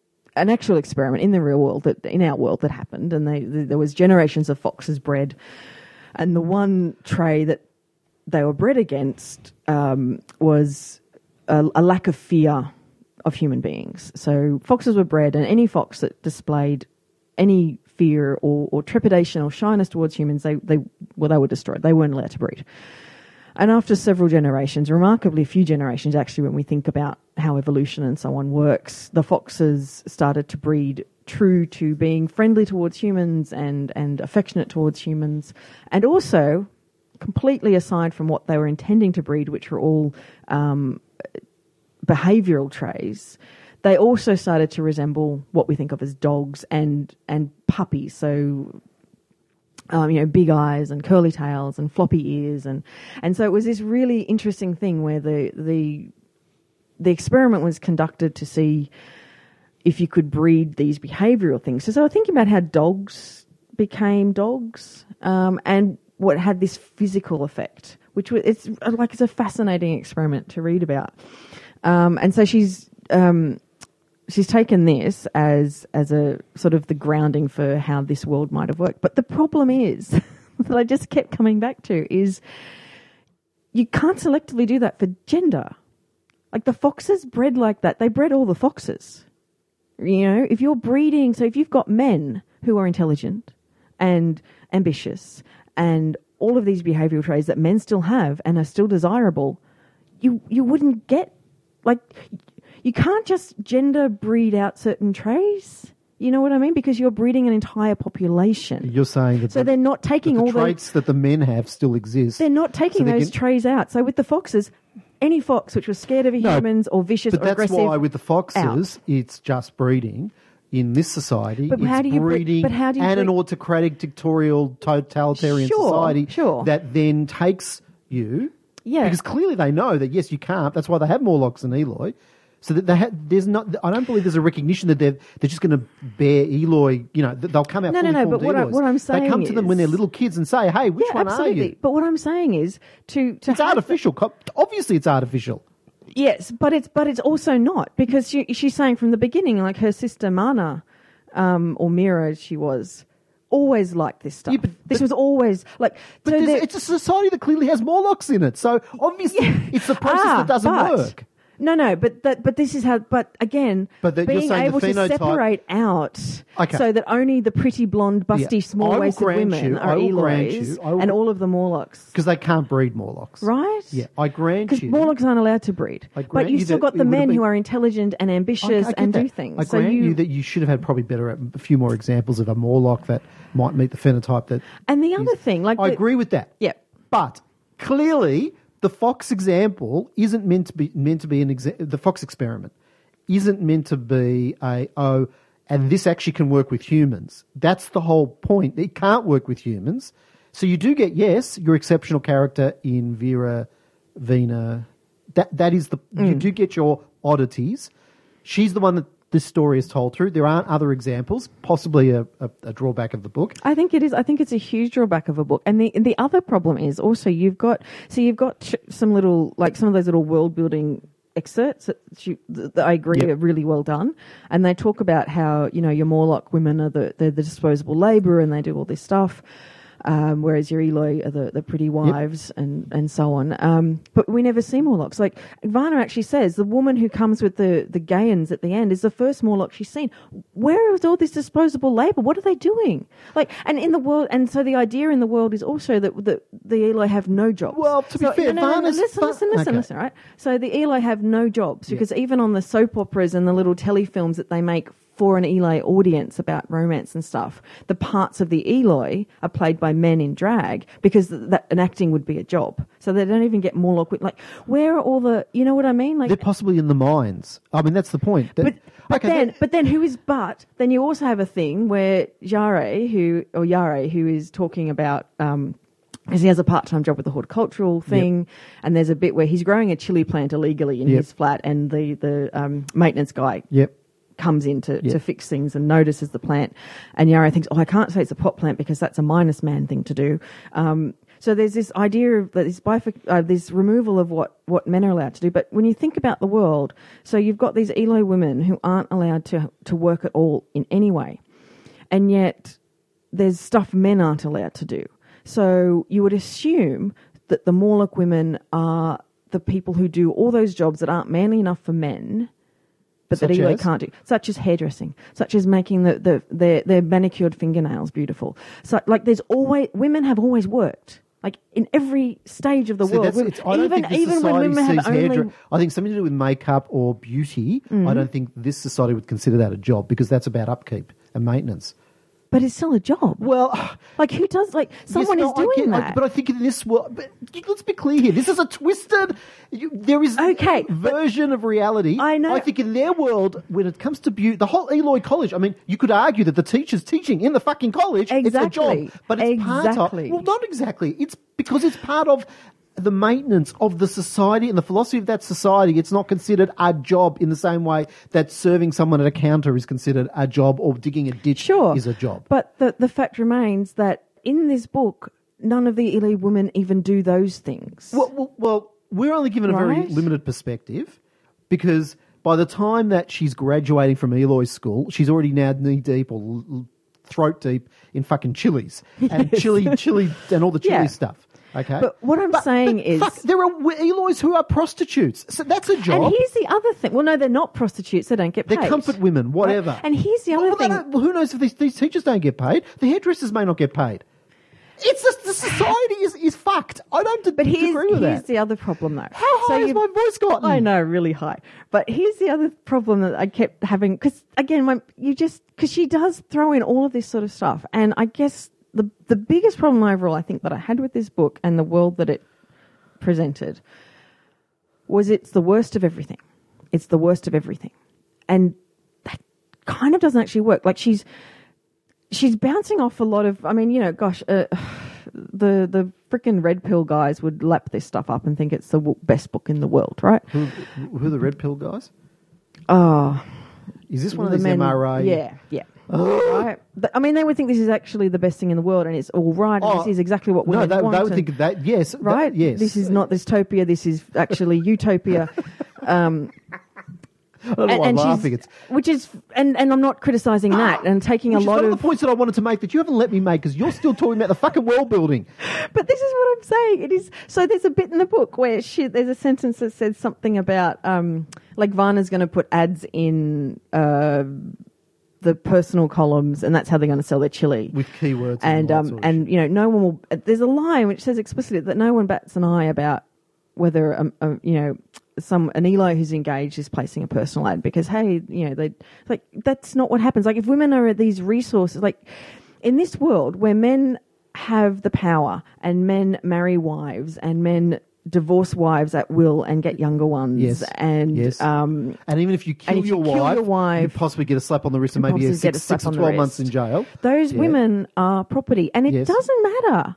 an actual experiment in the real world, that in our world, that happened, and they, the, there was generations of foxes bred, and the one trait that they were bred against um, was a, a lack of fear of human beings. So, foxes were bred, and any fox that displayed any fear or, or trepidation or shyness towards humans, they they well they were destroyed. They weren't allowed to breed. And after several generations, remarkably few generations actually, when we think about how evolution and so on works, the foxes started to breed true to being friendly towards humans and, and affectionate towards humans. And also, completely aside from what they were intending to breed, which were all um, behavioural traits, they also started to resemble what we think of as dogs and, and puppies. So... Um, you know, big eyes and curly tails and floppy ears, and, and so it was this really interesting thing where the the the experiment was conducted to see if you could breed these behavioural things. So, so I was thinking about how dogs became dogs, um, and what had this physical effect, which was it's like it's a fascinating experiment to read about. Um, and so she's. Um, She's taken this as as a sort of the grounding for how this world might have worked. But the problem is, that I just kept coming back to, is you can't selectively do that for gender. Like the foxes bred like that, they bred all the foxes. You know, if you're breeding, so if you've got men who are intelligent and ambitious and all of these behavioural traits that men still have and are still desirable, you you wouldn't get like, you can't just gender breed out certain traits. You know what I mean? Because you're breeding an entire population. You're saying that so the, they're not taking that the all traits the, that the men have still exist. They're not taking so those can, traits out. So with the foxes, any fox which was scared of no, humans or vicious but or that's aggressive, why with the foxes, out. it's just breeding. In this society, but it's how do you breeding but how do you and breed? an autocratic, dictatorial, totalitarian Sure, society sure. that then takes you. Yeah. Because clearly they know that, yes, you can't. That's why they have Morlocks and Eloi. So that they ha- there's not. I don't believe there's a recognition that they're they're just going to bear Eloi. You know, they'll come out. No, no, fully no. But what, I, Elois. what I'm saying they come to them when they're is- little kids and say, "Hey, which yeah, one absolutely. are you?" But what I'm saying is to to It's have artificial. Co- Obviously, it's artificial. Yes, but it's but it's also not, because she, she's saying from the beginning, like her sister Mana, um, or Mira, as she was, always liked this stuff. Yeah, but- this but- was always like. But so there's- there- it's a society that clearly has Morlocks in it. So obviously, Yeah. it's the process Ah, that doesn't but- work. No, no, but that, but this is how. But again, But that you're being saying the able to phenotype- separate out Okay. so that only the pretty blonde, busty, Yeah. I will small-waisted grant women you- I are will grant Eloys, you- I will and gr- all of the Morlocks, Because they can't breed Morlocks. right? Yeah, I grant Because you. Morlocks aren't allowed to breed, I but grant you've you still that got it the would have men been- who are intelligent and I- ambitious I get and that. do things. I so grant you, you that you should have had probably better, a few more examples of a Morlock that might meet the phenotype that. and the other thing, like I the- agree with that. Yeah. But clearly, the Fox example isn't meant to be meant to be an exa- the Fox experiment isn't meant to be a oh, and this actually can work with humans. That's the whole point. It can't work with humans. So you do get, yes, your exceptional character in Vera, Vina. That that is the you do get your oddities. She's the one that this story is told through. There aren't other examples, possibly a, a, a drawback of the book. I think it is. I think it's a huge drawback of a book. And the the other problem is also you've got so you've got ch- some little like some of those little world building excerpts that, you, that I agree Yep. are really well done, and they talk about how you know your Morlock women are the they're the disposable labour and they do all this stuff. Um, whereas your Eloi are the, the pretty wives and, and so on. Um, but we never see Morlocks. Like, Varna actually says the woman who comes with the, the Gaians at the end is the first Morlock she's seen. Where is all this disposable labour? What are they doing? Like, and in the world, and so the idea in the world is also that the, the Eloi have no jobs. Well, to be So- fair, no, no, no, no, Varna's- listen, listen, listen, okay. listen, right? So the Eloi have no jobs because even on the soap operas and the little telefilms that they make for an Eloi audience about romance and stuff, the parts of the Eloi are played by men in drag because th- that an acting would be a job. So they don't even get Morlock. Like, where are all the? You know what I mean? Like, They're possibly in the mines. I mean, that's the point. That- but, but okay, then, that- but then who is but? Then you also have a thing where Yare, who or Yare, who is talking about. Um, because he has a part-time job with the horticultural thing, and there's a bit where he's growing a chili plant illegally in Yep. his flat, and the the um, maintenance guy Yep. comes in to, Yeah. to fix things and notices the plant. And Yarrow thinks, oh, I can't say it's a pot plant because that's a minus man thing to do. Um, so there's this idea of that this, bifurc- uh, this removal of what, what men are allowed to do. But when you think about the world, so you've got these Eloi women who aren't allowed to, to work at all in any way. And yet there's stuff men aren't allowed to do. So you would assume that the Morlock women are the people who do all those jobs that aren't manly enough for men, but that Such Eloi as? can't do, such as hairdressing, such as making the, the their their manicured fingernails beautiful. So like, there's always women have always worked. Like in every stage of the See, world, that's- women- it's- I don't even think this even when society women sees have only hairdre- I think something to do with makeup or beauty. I don't think this society would consider that a job because that's about upkeep and maintenance. but it's still a job. Well, Like who does like someone yes, no, is doing I get, I- that? but I think in this world, but let's be clear here. This is a twisted. You, there is Okay, a but- version of reality. I know- I think in their world, when it comes to beauty, the whole Eloi College. I mean, you could argue that the teacher's teaching in the fucking college. It's a Exactly. job, but it's part of. Exactly. Well, not exactly. It's because it's part of the maintenance of the society and the philosophy of that society. It's not considered a job in the same way that serving someone at a counter is considered a job or digging a ditch Sure. is a job. But the, the fact remains that in this book, none of the Eloi women even do those things. Well, well, well we're only given a very Right. limited perspective because by the time that she's graduating from Eloy's school, she's already now knee deep or l- l- throat deep in fucking chilies and chili, chili, and all the chili Yeah. stuff. Okay, But what I'm saying is- fuck, there are w- Eloys who are prostitutes, so that's a job. And here's the other thing. Well, no, they're not prostitutes. They don't get paid. They're comfort women, whatever. Right? And here's the other well, they thing. don't- well, who knows if these, these teachers don't get paid? The hairdressers may not get paid. It's just the society is, is fucked. I don't d- But here's, disagree with here's that. the other problem, though. How high has you- my voice gotten? I know, really high. But here's the other problem that I kept having, because again, when you just because she does throw in all of this sort of stuff, and I guess the the biggest problem overall, I think, that I had with this book and the world that it presented was it's the worst of everything. It's the worst of everything, and that kind of doesn't actually work. Like she's she's bouncing off a lot of. I mean, you know, gosh. Uh, The the frickin' red pill guys would lap this stuff up and think it's the w- best book in the world, right? Who, who are the red pill guys? Oh, Is this one of the these men- M R A? Yeah, yeah. Right. But, I mean, they would think this is actually the best thing in the world, and it's all right. And Oh, this is exactly what No, women they, want. they would and- think that. Yes. that- right. yes. This is not dystopia. This is actually utopia. Um, I don't know and why I'm and she's- laughing. It's which is, and, and I'm not criticising that, and taking which a is lot one of of. the points that I wanted to make that you haven't let me make because you're still talking about the fucking world building. But this is what I'm saying. It is so. There's a bit in the book where she, there's a sentence that says something about um, like Varna's going to put ads in uh, the personal columns, and that's how they're going to sell their chili With keywords And and all that um, sort of and you know, no one will. There's a line which says explicitly that no one bats an eye about whether um, uh, you know. Some an Eli who's engaged is placing a personal ad because hey, you know, they like that's not what happens. Like if women are these resources, like in this world where men have the power and men marry wives and men divorce wives at will and get younger ones, Yes. and Yes. um, And even if you kill, And if you your, kill wife, your wife- you possibly get a slap on the wrist and You maybe a possibly get six, a slap six or on the twelve months wrist. in jail. those Yeah. women are property, and it Yes. doesn't matter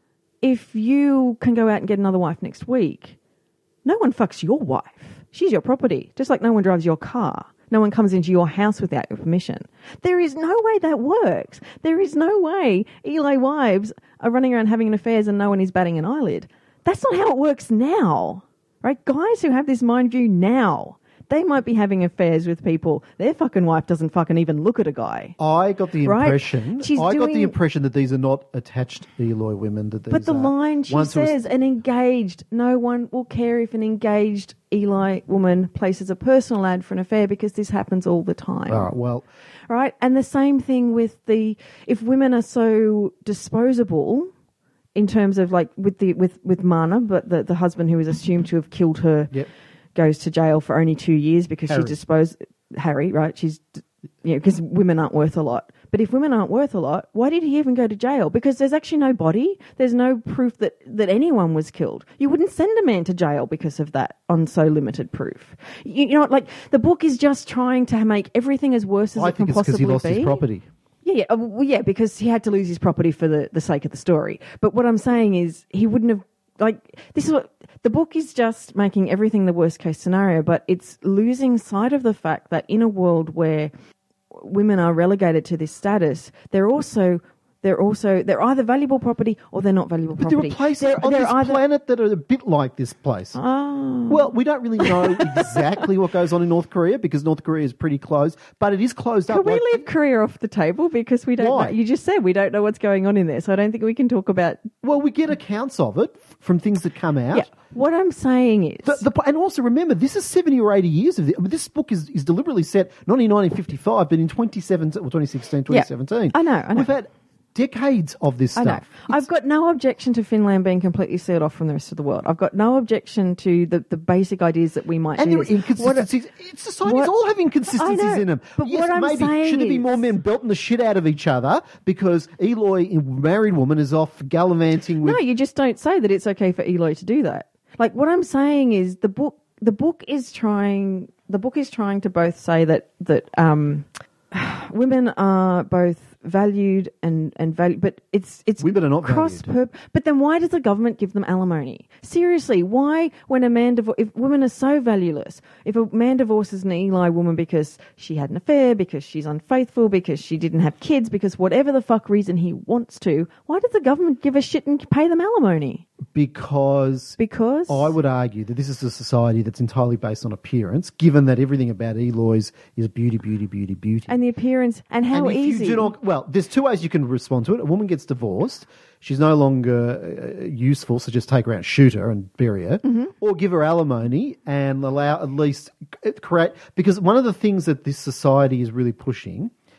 if you can go out and get another wife next week. No one fucks your wife. She's your property. Just like no one drives your car. No one comes into your house without your permission. There is no way that works. There is no way Eli wives are running around having affairs and no one is batting an eyelid. That's not how it works now. Right? Guys who have this mind view now, they might be having affairs with people. Their fucking wife doesn't fucking even look at a guy. I got the Right? impression. She's I got doing- the impression that these are not attached Eloy women. That these But the are line she ones who are- says, an engaged, no one will care if an engaged Eli woman places a personal ad for an affair because this happens all the time. All right. Well, Right? And the same thing with the, if women are so disposable in terms of like with the, with, with Mana, but the, the husband who is assumed to have killed her yep. goes to jail for only two years because Harry. she's disposed, Harry, right? She's, you know, because women aren't worth a lot. But if women aren't worth a lot, why did he even go to jail? Because there's actually no body. There's no proof that, that anyone was killed. You wouldn't send a man to jail because of that on so limited proof. You, you know, like the book is just trying to make everything as worse as I it can think it's because possibly he lost be. his property. Yeah, yeah, uh, well, yeah, because he had to lose his property for the, the sake of the story. But what I'm saying is he wouldn't have, like, this is what, the book is just making everything the worst case scenario, but it's losing sight of the fact that in a world where women are relegated to this status, they're also, they're also, they're either valuable property or they're not valuable But property. there are places They're- on they're this either- planet that are a bit like this place. Oh. Well, we don't really know exactly what goes on in North Korea because North Korea is pretty closed, but it is closed Can up. we like- leave Korea off the table because we don't Why? know? You just said we don't know what's going on in there, so I don't think we can talk about. Well, we get accounts of it from things that come out. Yeah, what I'm saying is, The, the, and also remember, this is seventy or eighty years of this. I mean, this book is, is deliberately set not in nineteen fifty-five, but in twenty seventeen, or twenty sixteen, twenty seventeen. I know, I know. We've had decades of this I stuff. know. I've got no objection to Finland being completely sealed off from the rest of the world. I've got no objection to the, the basic ideas that we might And do there are this. What- inconsistencies. It's societies what- all have I inconsistencies know, in them. but yes, what I'm maybe saying should there be is- more men belting the shit out of each other because Eloy, a married woman, is off gallivanting with. No, you just don't say that it's okay for Eloy to do that. Like what I'm saying is the book. The book is trying. The book is trying to both say that that um, women are both valued and and value, but it's it's Women are not cross valued. purp- But then why does the government give them alimony? Seriously, why when a man divor- if women are so valueless, if a man divorces an Eli woman because she had an affair, because she's unfaithful, because she didn't have kids, because whatever the fuck reason he wants to, why does the government give a shit and pay them alimony? Because Because I would argue that this is a society that's entirely based on appearance, given that everything about Eloy's is beauty, beauty, beauty, beauty. and the appearance and how and if easy. you do not, well, there's two ways you can respond to it. A woman gets divorced. She's no longer uh, useful, so just take her out and shoot her and bury her. Mm-hmm. Or give her alimony and allow at least create... Because one of the things that this society is really pushing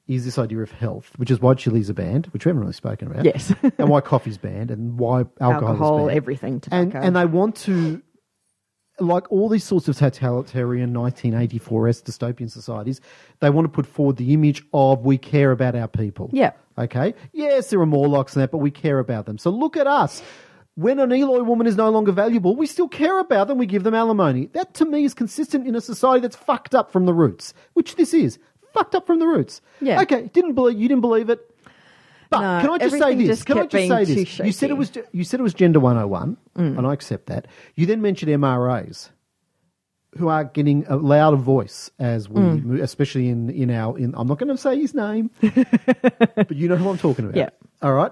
is this idea of health, which is why chili's are banned, which we haven't really spoken about. Yes. And why coffee's banned and why alcohol, Alcohol, is banned. everything, And, tobacco. and they want to, like all these sorts of totalitarian nineteen eighty-four-esque dystopian societies, they want to put forward the image of we care about our people. Yeah. Okay? Yes, there are more likes than that, but we care about them. So look at us. When an Eloy woman is no longer valuable, we still care about them. We give them alimony. That, to me, is consistent in a society that's fucked up from the roots, which this is. Fucked up from the roots. Yeah. Okay, didn't believe you didn't believe it. But No, can I just say everything this? just Can I kept just being say too this? You said it shaky. was you said it was Gender one oh one, Mm. and I accept that. You then mentioned M R As, who are getting a louder voice as we, Mm. move, especially in in our. In, I'm not going to say his name, but you know who I'm talking about. Yeah. All right.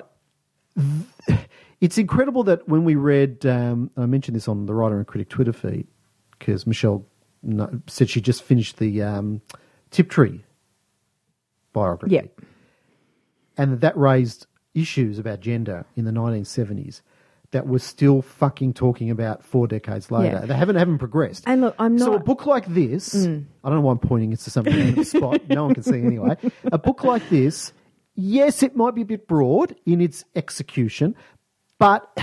It's incredible that when we read, um, I mentioned this on the Writer and Critic Twitter feed because Michelle no, said she just finished the um, Tiptree biography. Yeah. And that, that raised issues about gender in the nineteen seventies that we're still fucking talking about four decades later. Yeah. They haven't haven't progressed. And look, I'm So a not- book like this, I don't know why I'm pointing it to something on the spot. No one can see anyway. A book like this, yes, it might be a bit broad in its execution, but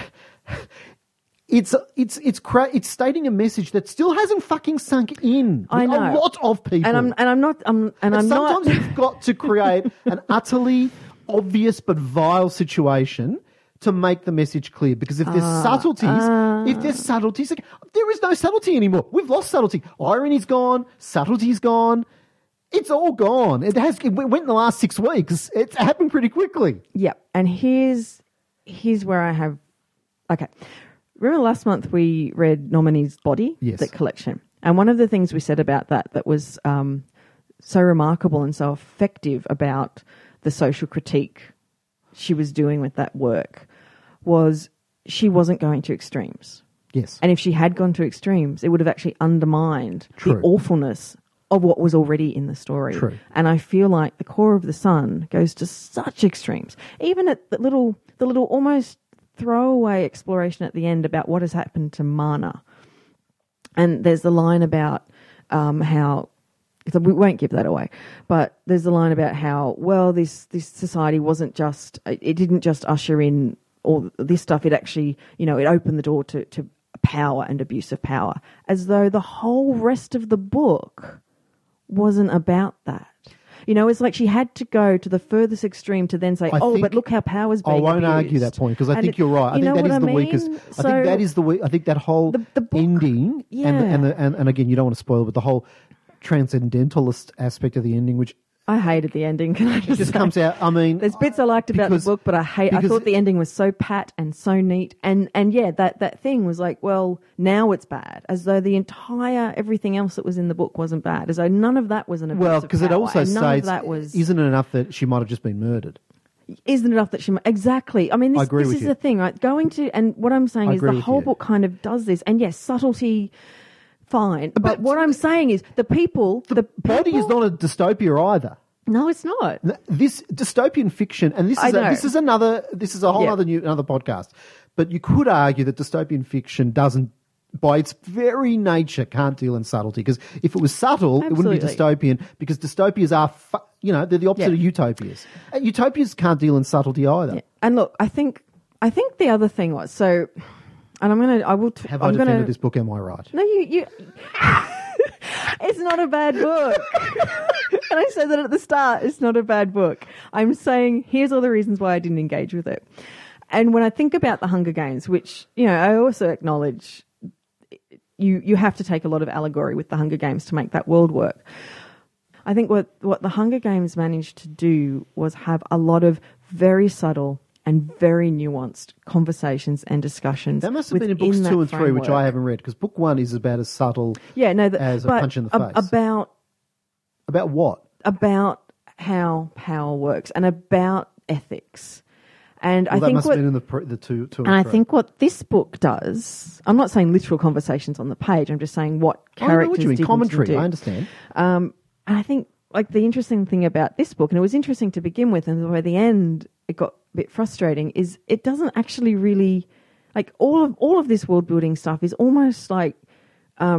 it's it's it's cra- it's stating a message that still hasn't fucking sunk in. I with know. a lot of people. and I'm and I'm not I'm and, And I'm sometimes not you've got to create an utterly obvious but vile situation to make the message clear. Because if there's Ah, subtleties, if there's subtleties, like, there is no subtlety anymore. We've lost subtlety. Irony's gone. Subtlety's gone. It's all gone. It has. It went in the last six weeks. It's happened pretty quickly. Yeah, and here's here's where I have. Okay, remember last month we read Nominee's Body, Yes. the collection, and one of the things we said about that that was um, so remarkable and so effective about the social critique she was doing with that work was she wasn't going to extremes, Yes. and if she had gone to extremes, it would have actually undermined True. the awfulness of what was already in the story. True. And I feel like The Core of the Sun goes to such extremes. Even at the little, the little almost throwaway exploration at the end about what has happened to Mana. And there's the line about um, how, so we won't give that away, but there's the line about how, well, this, this society wasn't just, it didn't just usher in all this stuff. It actually, you know, it opened the door to, to power and abuse of power, as though the whole rest of the book wasn't about that. You know, it's like she had to go to the furthest extreme to then say, I oh, think- but look how power's I being won't abused. argue that point because I And think you're right. I you think know that what is I the mean? weakest. I So think that is the weak. I think that whole The- the book- ending Yeah. and the, and, the, and and again, you don't want to spoil it, but the whole transcendentalist aspect of the ending, which I hated the ending. Can I it just, just say? comes out. I mean, There's bits I liked about because- the book, but I hate. I because- thought the ending was so pat and so neat, and and yeah, that that thing was like, well, now it's bad, as though the entire everything else that was in the book wasn't bad, as though none of that was an abuse well, of because it power, also and none states, of that was isn't it enough that she might have just been murdered? isn't enough that she exactly. I mean, this, I agree this with is you. the thing, right? Going to and what I'm saying I is agree the with whole you. book kind of does this, and yes, subtlety, fine. But, But- what I'm saying is the people, the, The body is people- not a dystopia either. No, it's not. This dystopian fiction, and this I is a, know. this is another this is a whole Yeah. other new another podcast. But you could argue that dystopian fiction doesn't, by its very nature, can't deal in subtlety. Because if it was subtle, it wouldn't be Absolutely. dystopian. Because dystopias are, fu- you know, they're the opposite Yeah. of utopias. And utopias can't deal in subtlety either. Yeah. And look, I think I think the other thing was so, and I'm gonna I will t- Have I'm I defended gonna, this book? Am I right? No, you you. It's not a bad book. And I said that at the start. It's not a bad book. I'm saying here's all the reasons why I didn't engage with it. And when I think about the Hunger Games, which, you know, I also acknowledge you you have to take a lot of allegory with the Hunger Games to make that world work. I think what, what the Hunger Games managed to do was have a lot of very subtle and very nuanced conversations and discussions. That must have been in books within two that and three, which I framework. haven't read, because book one is about as subtle Yeah, no, the, as a but punch in the ab- face. about About what? about how power works and about ethics. And Well, I that think must what have been in the, pre- the two, two and I three. think what this book does, I'm not saying literal conversations on the page. I'm just saying what I know characters what you mean. did and Commentary, didn't do. I understand. Um, and I think like the interesting thing about this book, and it was interesting to begin with, and by the end it got a bit frustrating, is it doesn't actually really like all of all of this world building stuff is almost like um,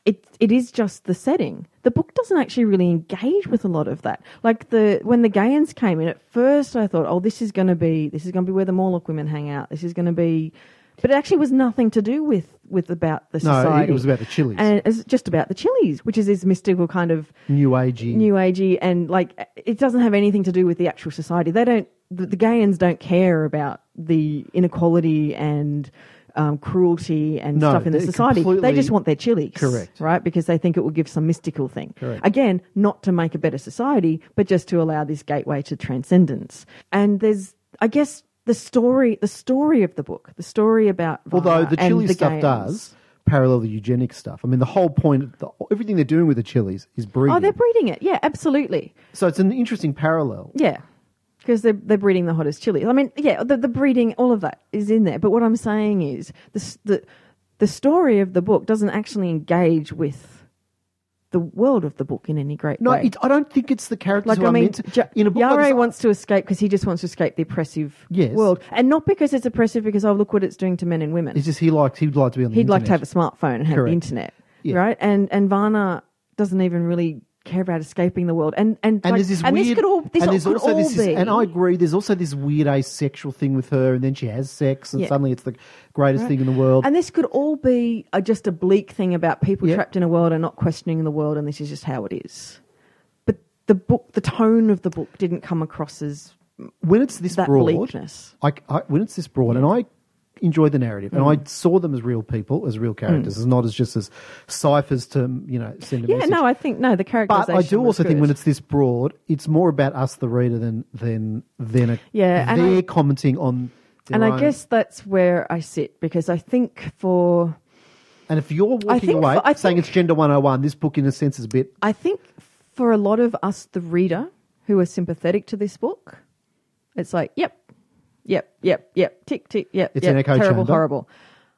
it it is just the setting. The book doesn't actually really engage with a lot of that. Like the when the Gaians came in, at first I thought, oh, this is going to be this is going to be where the Morlock women hang out. This is going to be, but it actually was nothing to do with with about the No, society. it was about the Chili's. And it's just about the Chili's, which is this mystical kind of New agey. new agey, and like it doesn't have anything to do with the actual society. They don't. The, the Gaians don't care about the inequality and um, cruelty and No, stuff in the they're society. They completely- just want their Chili's, Correct. right? Because they think it will give some mystical thing. Correct. Again, not to make a better society, but just to allow this gateway to transcendence. And there's, I guess, the story, the story of the book, the story about Although Varna the and Chili's the stuff Gaians. does parallel the eugenic stuff. I mean, the whole point, the, everything they're doing with the Chili's is breeding. Oh, they're breeding it. Yeah, absolutely. So it's an interesting parallel. Yeah, because they're, they're breeding the hottest chilies. I mean, yeah, the, the breeding, all of that is in there. But what I'm saying is the, the, the story of the book doesn't actually engage with the world of the book in any great No, way. it, I don't think it's the characters Like, who I are mean, meant to. Ja- in a book like Yara this, wants to escape because he just wants to escape the oppressive Yes. world. And not because it's oppressive, because, oh, look what it's doing to men and women. It's just he liked, he'd like to be on the He'd internet. like to have a smartphone and have Correct. the internet, Yeah. right? And and Varna doesn't even really care about escaping the world. And and, And like, there's this and weird, this could all this and there's could also all this, be. and I agree. There's also this weird asexual thing with her, and then she has sex, and Yeah. suddenly it's the greatest Right. thing in the world. And this could all be a, just a bleak thing about people Yep. trapped in a world and not questioning the world, and this is just how it is. But the book, the tone of the book, didn't come across as when it's this that broad, bleakness. I, I, when it's this broad, and I enjoy the narrative, and I saw them as real people, as real characters, as not as just as ciphers to you know send a Yeah, message. no, I think no, the But characterization. I do was also think good. when it's this broad, it's more about us, the reader, than than than a, Yeah, and they're I- commenting on. Their and I own. guess that's where I sit, because I think for and if you're walking think away for- I saying think- it's Gender one oh one, this book, in a sense, is a bit. I think for a lot of us, the reader, who are sympathetic to this book, it's like, yep, yep, yep, yep, tick, tick, yep, It's yep, an echo terrible, chamber. horrible.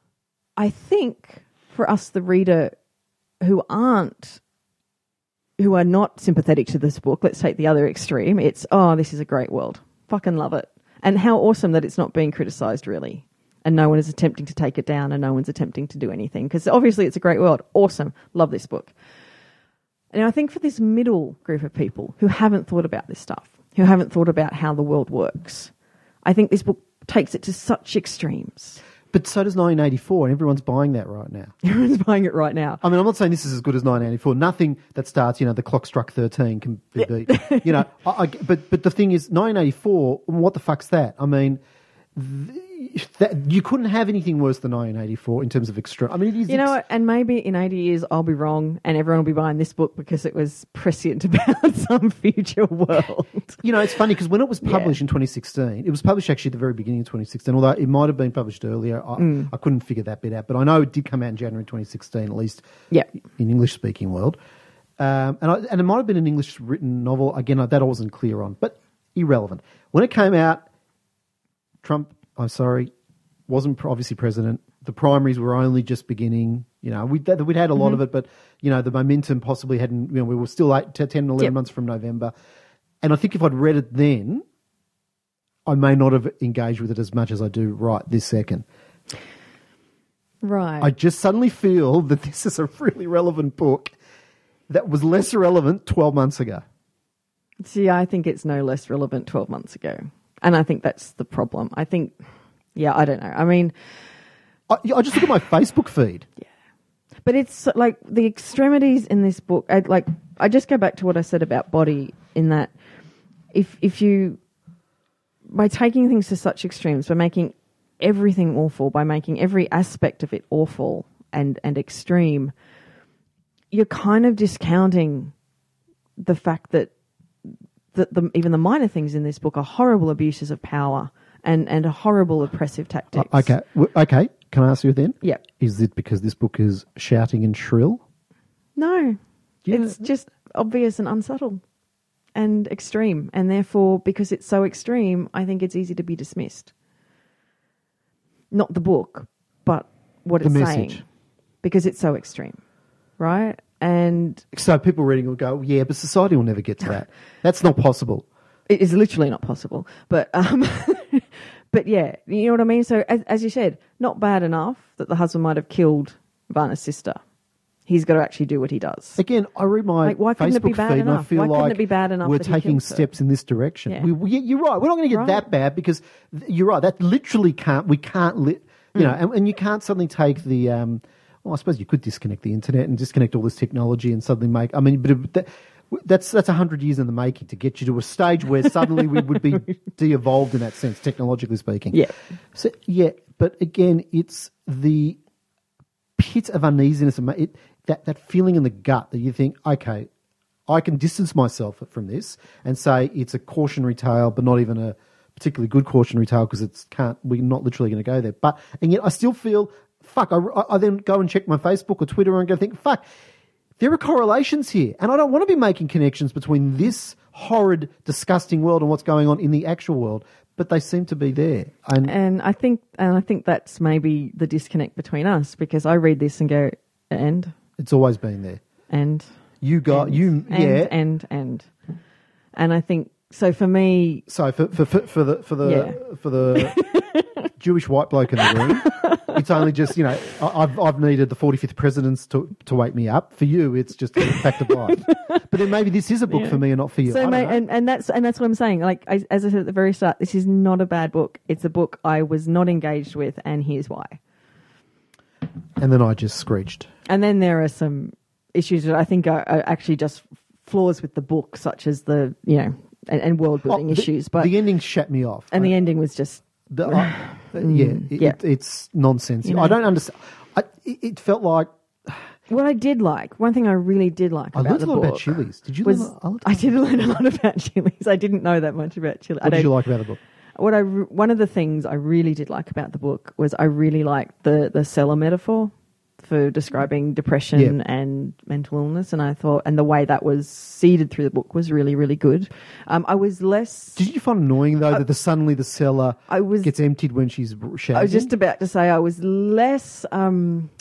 I think for us, the reader, who aren't, who are not sympathetic to this book, let's take the other extreme. It's, oh, this is a great world. Fucking love it. And how awesome that it's not being criticised, really. And no one is attempting to take it down, and no one's attempting to do anything. Because obviously it's a great world. Awesome. Love this book. And I think for this middle group of people who haven't thought about this stuff, who haven't thought about how the world works, I think this book takes it to such extremes. But so does nineteen eighty-four, and everyone's buying that right now. Everyone's buying it right now. I mean, I'm not saying this is as good as nineteen eighty-four. Nothing that starts, you know, the clock struck thirteen can be beat. You know, I, I, but but the thing is, nineteen eighty-four. What the fuck's that? I mean, th- that, you couldn't have anything worse than nineteen eighty-four in terms of extreme. I mean, it is. You know ex- what? And maybe in eighty years I'll be wrong and everyone will be buying this book because it was prescient about some future world. You know, it's funny because when it was published Yeah. in twenty sixteen, it was published actually at the very beginning of twenty sixteen, although it might have been published earlier. I, Mm. I couldn't figure that bit out, but I know it did come out in January twenty sixteen, at least Yeah. in English-speaking world. Um, and, I, and it might have been an English-written novel. Again, that I wasn't clear on, but irrelevant. When it came out, Trump, I'm sorry, wasn't obviously president. The primaries were only just beginning. You know, we'd, we'd had a lot Mm-hmm. of it, but, you know, the momentum possibly hadn't, you know, we were still eight, ten, eleven Yep. months from November. And I think if I'd read it then, I may not have engaged with it as much as I do right this second. Right. I just suddenly feel that this is a really relevant book that was less relevant twelve months ago. See, I think it's no less relevant twelve months ago. And I think that's the problem. I think, yeah, I don't know. I mean, I, I just look at my Facebook feed. but it's like the extremities in this book. I, like, I just go back to what I said about body, in that if if you, by taking things to such extremes, by making everything awful, by making every aspect of it awful and, and extreme, you're kind of discounting the fact that that the, even the minor things in this book are horrible abuses of power and, and horrible oppressive tactics. Uh, okay, w- okay. Can I ask you then? Yep. Is it because this book is shouting and shrill? No, Yeah. it's just obvious and unsubtle and extreme. And therefore, because it's so extreme, I think it's easy to be dismissed. Not the book, but what The it's message. saying. Because it's so extreme, right? And So people reading will go, yeah, but society will never get to that. That's not possible. it is literally not possible. But um, but yeah, you know what I mean? So as, as you said, not bad enough that the husband might have killed Varna's sister. he's got to actually do what he does. Again, I read my Like, why couldn't Facebook it be bad feed and I enough? feel Why couldn't like it be bad enough we're that he taking kills her? steps in this direction. Yeah. We, we, you're right. We're not going to get Right. that bad because th- you're right. That literally can't. We can't. Li- you Mm. know, and, and you can't suddenly take the. Um, well, I suppose you could disconnect the internet and disconnect all this technology and suddenly make. I mean, but it- that, that's that's a hundred years in the making to get you to a stage where suddenly we would be de-evolved in that sense, technologically speaking. Yeah. So yeah, but again, it's the pit of uneasiness and it, that that feeling in the gut that you think, okay, I can distance myself from this and say it's a cautionary tale, but not even a particularly good cautionary tale because it's can't. We're not literally going to go there. But and yet I still feel fuck. I, I then go and check my Facebook or Twitter and go think fuck. There are correlations here, and I don't want to be making connections between this horrid, disgusting world and what's going on in the actual world, but they seem to be there. And, And I think, and I think that's maybe the disconnect between us, because I read this and go, and, it's always been there. and, You got and, you, and, yeah. and, and, and I think so. For me, So for for for, for the for the Yeah. for the Jewish white bloke in the room, it's only just you know I- I've I've needed the forty-fifth presidents to to wake me up. For you, it's just a fact of life. But then maybe this is a book Yeah. for me and not for you. I so don't ma- know. and and that's and that's what I'm saying. Like I, as I said at the very start, this is not a bad book. It's a book I was not engaged with, and here's why. And then I just screeched. And then there are some issues that I think are, are actually just flaws with the book, such as the you know and, and world building Oh, the- issues. But the ending shat me off. and I- the ending was just The, I, yeah, it, yeah. It, it's nonsense. You know. I don't understand. I, it, it felt like what I did like. One thing I really did like I about learned the a lot book about chilies. Did you was learn a lot? I did learn a lot about chilies. I didn't know that much about chili. I What did don't- you like about the book? What I re- one of the things I really did like about the book was I really liked the the cellar metaphor for describing depression Yeah. and mental illness, and I thought and the way that was seeded through the book was really really good. Um, I was less. Did you find annoying though that the suddenly the cellar I was gets emptied when she's shagging? I was just about to say I was less um,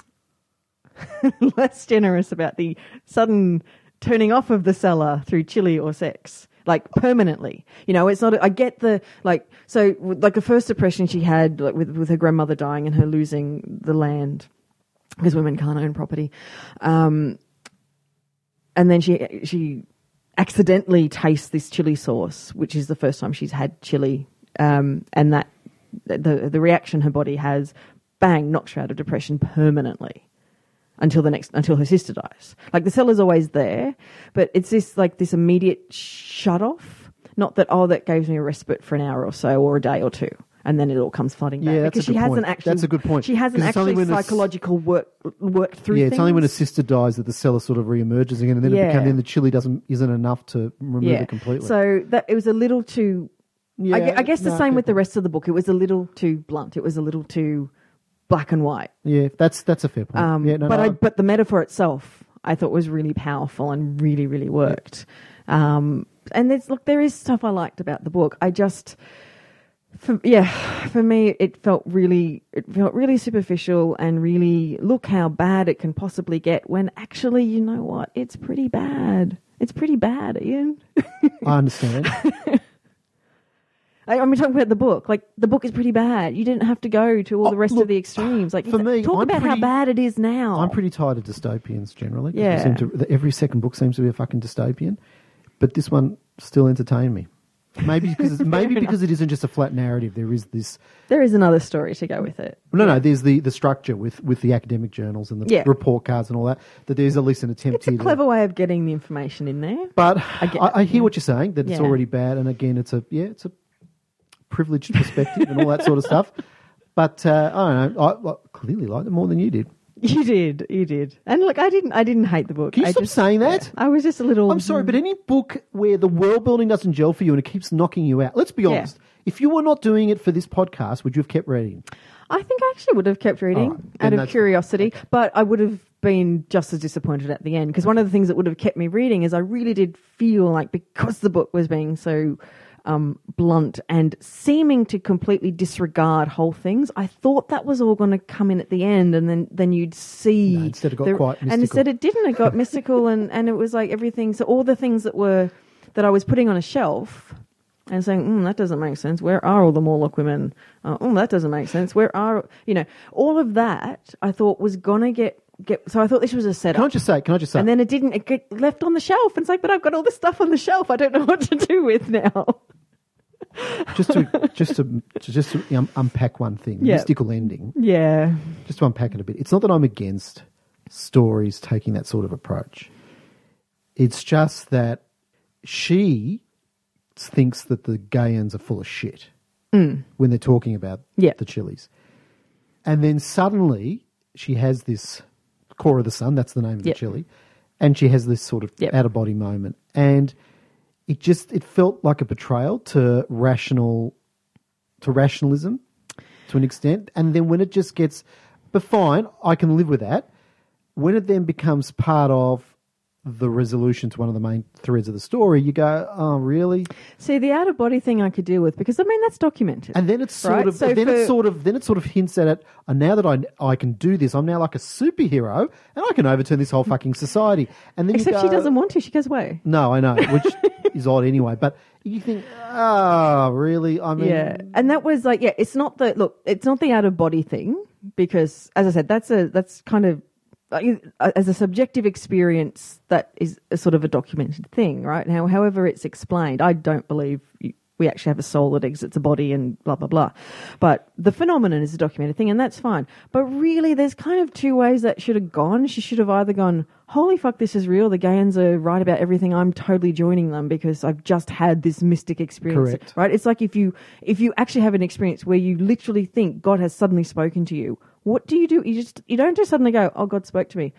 less generous about the sudden turning off of the cellar through chili or sex, like permanently. You know, it's not. I get the like. So, like the first depression she had, like with with her grandmother dying and her losing the land because women can't own property, um, and then she she accidentally tastes this chili sauce, which is the first time she's had chili, um, and that the the reaction her body has, bang, knocks her out of depression permanently until the next until her sister dies. Like the cellar's always there, but it's this like this immediate shut off. Not that oh that gives me a respite for an hour or so or a day or two, and then it all comes flooding back. Yeah, that's because a she good hasn't point. actually. That's a good point. She hasn't 'Cause it's only actually when it's- psychological work worked through. yeah, it's things. only when a sister dies that the cellar sort of reemerges again, and then it Yeah. becomes then the chili doesn't isn't enough to remove yeah. it completely. So that it was a little too. yeah, I, gue- I guess the no, same good with the point. rest of the book. It was a little too blunt. It was a little too black and white. Yeah, that's that's a fair point. Um, yeah, no, but no, I, but the metaphor itself, I thought was really powerful and really, really worked. Um, and there's look, there is stuff I liked about the book. I just, for, yeah, for me, it felt really, it felt really superficial and really look how bad it can possibly get. When actually, you know what, it's pretty bad. It's pretty bad, Ian. I understand. I, I'm talking about the book. Like the book is pretty bad. You didn't have to go to all Oh, the rest look, of the extremes. Like for you me, talk I'm about how pretty- bad it is now. I'm pretty tired of dystopians generally. 'cause Yeah. they seem to, the- every second book seems to be a fucking dystopian, but this one still entertained me. Maybe because it's, maybe because it isn't just a flat narrative. There is this. There is another story to go with it. No, no. There's the, the structure with, with the academic journals and the Yeah. report cards and all that. That there's at least an attempt It's a here. to- clever way of getting the information in there. But I get- I, I hear what you're saying, that it's Yeah. already bad, and again, it's a yeah, it's a privileged perspective and all that sort of stuff. But uh, I don't know. I, I clearly liked it more than you did. You did, you did. And look, I didn't, I didn't hate the book. Can you I stop just, saying that? yeah, I was just a little. I'm sorry, but any book where the world building doesn't gel for you and it keeps knocking you out. Let's be Yeah. honest. If you were not doing it for this podcast, would you have kept reading? I think I actually would have kept reading All right, then out of that's- curiosity, but I would have been just as disappointed at the end because one of the things that would have kept me reading is I really did feel like because the book was being so um, blunt and seeming to completely disregard whole things, I thought that was all going to come in at the end, and then then you'd see. No, instead it got the- quite and mystical. instead it didn't. It got mystical, and and it was like everything. So all the things that were that I was putting on a shelf. And saying, mm, that doesn't make sense. Where are all the Morlock women? Uh, oh, that doesn't make sense. Where are, you know, all of that I thought was going to get get. So I thought this was a setup. Can I just say? Can I just say? And then it didn't. It get left on the shelf. And it's like, but I've got all this stuff on the shelf. I don't know what to do with now. just to just to just to um, unpack one thing, Yeah. mystical ending. Yeah. Just to unpack it a bit. It's not that I'm against stories taking that sort of approach. It's just that she thinks that the Gaians are full of shit Mm. when they're talking about Yeah. the Chili's. And then suddenly she has this Core of the Sun, that's the name of Yep. the chili, and she has this sort of Yep. out-of-body moment. And it just, it felt like a betrayal to rational, to rationalism to an extent. And then when it just gets, but fine, I can live with that. When it then becomes part of the resolution to one of the main threads of the story, you go, oh, really? See, the out of body thing I could deal with because I mean that's documented. And then it's sort Right, of, so then for- it sort of, then it sort of hints at it. And now that I, I can do this, I'm now like a superhero, and I can overturn this whole fucking society. And then Except you she go, doesn't want to. She goes away. No, I know, which is odd anyway. But you think, oh, really? I mean, Yeah, and that was like, yeah, it's not the look. It's not the out of body thing because, as I said, that's a that's kind of uh, as a subjective experience that is a sort of a documented thing, right? Now, however it's explained, I don't believe you, we actually have a soul that exits a body and blah blah blah. But the phenomenon is a documented thing, and that's fine. But really, there's kind of two ways that should have gone. She should have either gone, holy fuck, this is real. The Gaians are right about everything. I'm totally joining them because I've just had this mystic experience. Correct. Right? It's like if you if you actually have an experience where you literally think God has suddenly spoken to you. What do you do? You just you don't just suddenly go, oh, God spoke to me.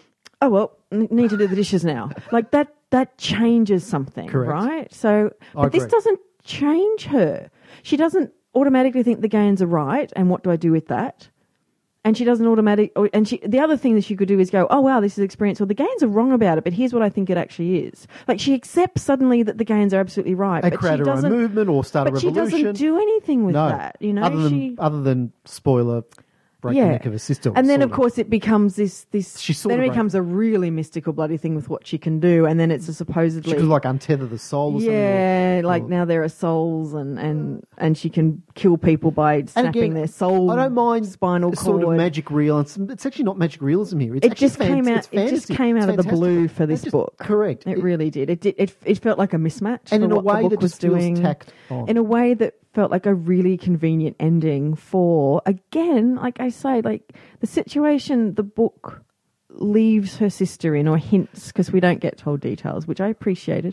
Oh well, n- need to do the dishes now. Like that that changes something, Correct. right? So, I but this agree. doesn't change her. She doesn't automatically think the Gaians are right, and what do I do with that? And she doesn't automatic. Or, and she, the other thing that she could do is go, oh wow, this is experience. Or the Gaians are wrong about it, but here's what I think it actually is. Like she accepts suddenly that the Gaians are absolutely right, and but create she her own doesn't. movement or start a But she revolution. doesn't do anything with no, that. You know, other than she. other than spoiler, break the neck of her sister. And then, sort of course, it becomes this. this She sort then of it break- becomes a really mystical bloody thing with what she can do, and then it's a supposedly. she could like untether the soul. Or yeah, something, or, like or, now there are souls, and, and, and she can kill people by snapping again, their soul. I don't mind spinal cord. sort of magic real. It's, it's actually not magic realism here. It's It actually just fan- came out. it's It just fantasy. came out It's of the fantastical. blue for this It's just- book. Correct. It, really did. It did. It, it felt like a mismatch, and for in a what way the book that was just feels doing. tacked on. In a way that felt like a really convenient ending for, again, like I say, like the situation the book leaves her sister in, or hints, because we don't get told details, which I appreciated.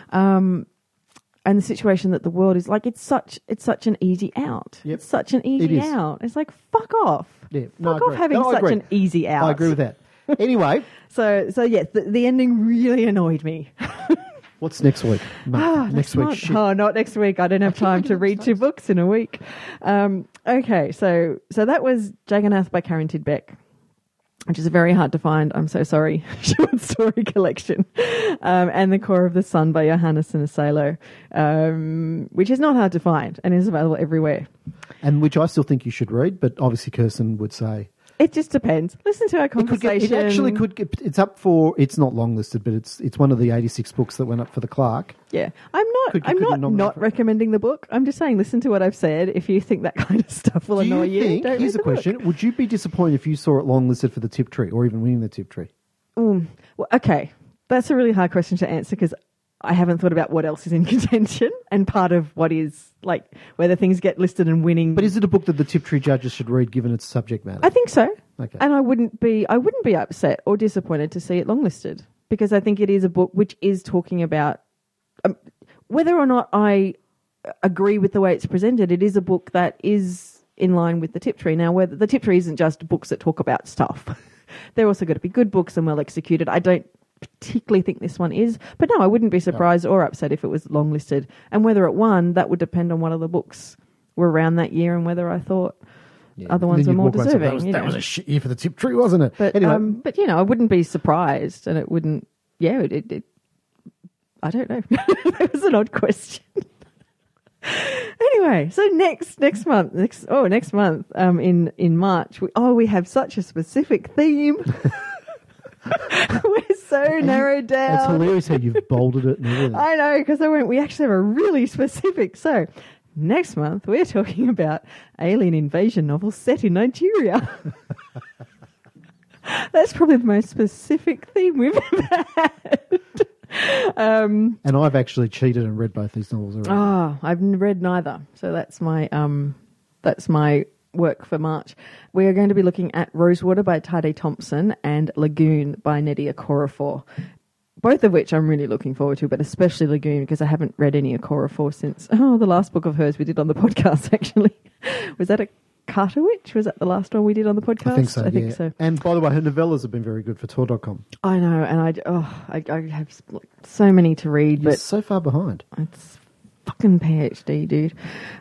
Um, and the situation that the world is like, it's such it's such an easy out. Yep. It's such an easy It is. out. It's like, fuck off. Yeah, no, I fuck off agree. having No, I such agree. an easy out. I agree with that. Anyway, So, so yes, the, the ending really annoyed me. what's next week? Month. Ah, next week, month. shit. Oh, not next week. I don't have I time think to we read can two start. books in a week. Um, okay, so so that was Jagannath by Karen Tidbeck, which is a very hard to find, I'm so sorry, short story collection. Um, and The Core of the Sun by Johannes Sinisalo, um, which is not hard to find and is available everywhere. And which I still think you should read, but obviously Kirsten would say It just depends. Listen to our it could conversation. get, it actually could get, it's up for, it's not long listed, but it's it's one of the eighty-six books that went up for the Clark. Yeah, I'm not. Could- I'm could you not nominate not for it? recommending the book. I'm just saying, listen to what I've said. If you think that kind of stuff will Do annoy you think, don't here's read a the book. question, would you be disappointed if you saw it long listed for the Tiptree or even winning the Tiptree? Mm. Well, okay, that's a really hard question to answer because I haven't thought about what else is in contention, and part of what is like whether things get listed and winning. But is it a book that the Tiptree judges should read given its subject matter? I think so. Okay. And I wouldn't be I wouldn't be upset or disappointed to see it long listed because I think it is a book which is talking about um, whether or not I agree with the way it's presented. It is a book that is in line with the Tiptree. Now, whether the Tiptree isn't just books that talk about stuff, they're also got to be good books and well executed. I don't particularly think this one is, but no, I wouldn't be surprised or upset if it was long listed. And whether it won, that would depend on what other books were around that year and whether I thought Yeah. other And ones then were you'd more walk around and say, deserving. That was, you that know. was a shit year for the Tiptree, wasn't it? But anyway, um, but you know, I wouldn't be surprised, and it wouldn't. Yeah, it. it, it I don't know. That was an odd question. Anyway, so next next month, next oh next month, um, in in March. We, oh, we have such a specific theme. We're so narrowed it's down. hilarious how you've bolded it and everything. I know, because I went. We actually have a really specific. So next month, we're talking about alien invasion novels set in Nigeria. That's probably the most specific theme we've ever had. Um, and I've actually cheated and read both these novels already. Oh, I've read neither. So that's my um, that's my work for March. We are going to be looking at Rosewater by Tade Thompson and Lagoon by Nnedi Okorafor. Both of which I'm really looking forward to, but especially Lagoon because I haven't read any Okorafor since, oh, the last book of hers we did on the podcast, actually. Was that a Carter Witch? Was that the last one we did on the podcast? I think so, I think yeah. so. And by the way, her novellas have been very good for Tor dot com. I know, and I, oh, I, I have so many to read, You're but so far behind. it's fucking PhD, dude.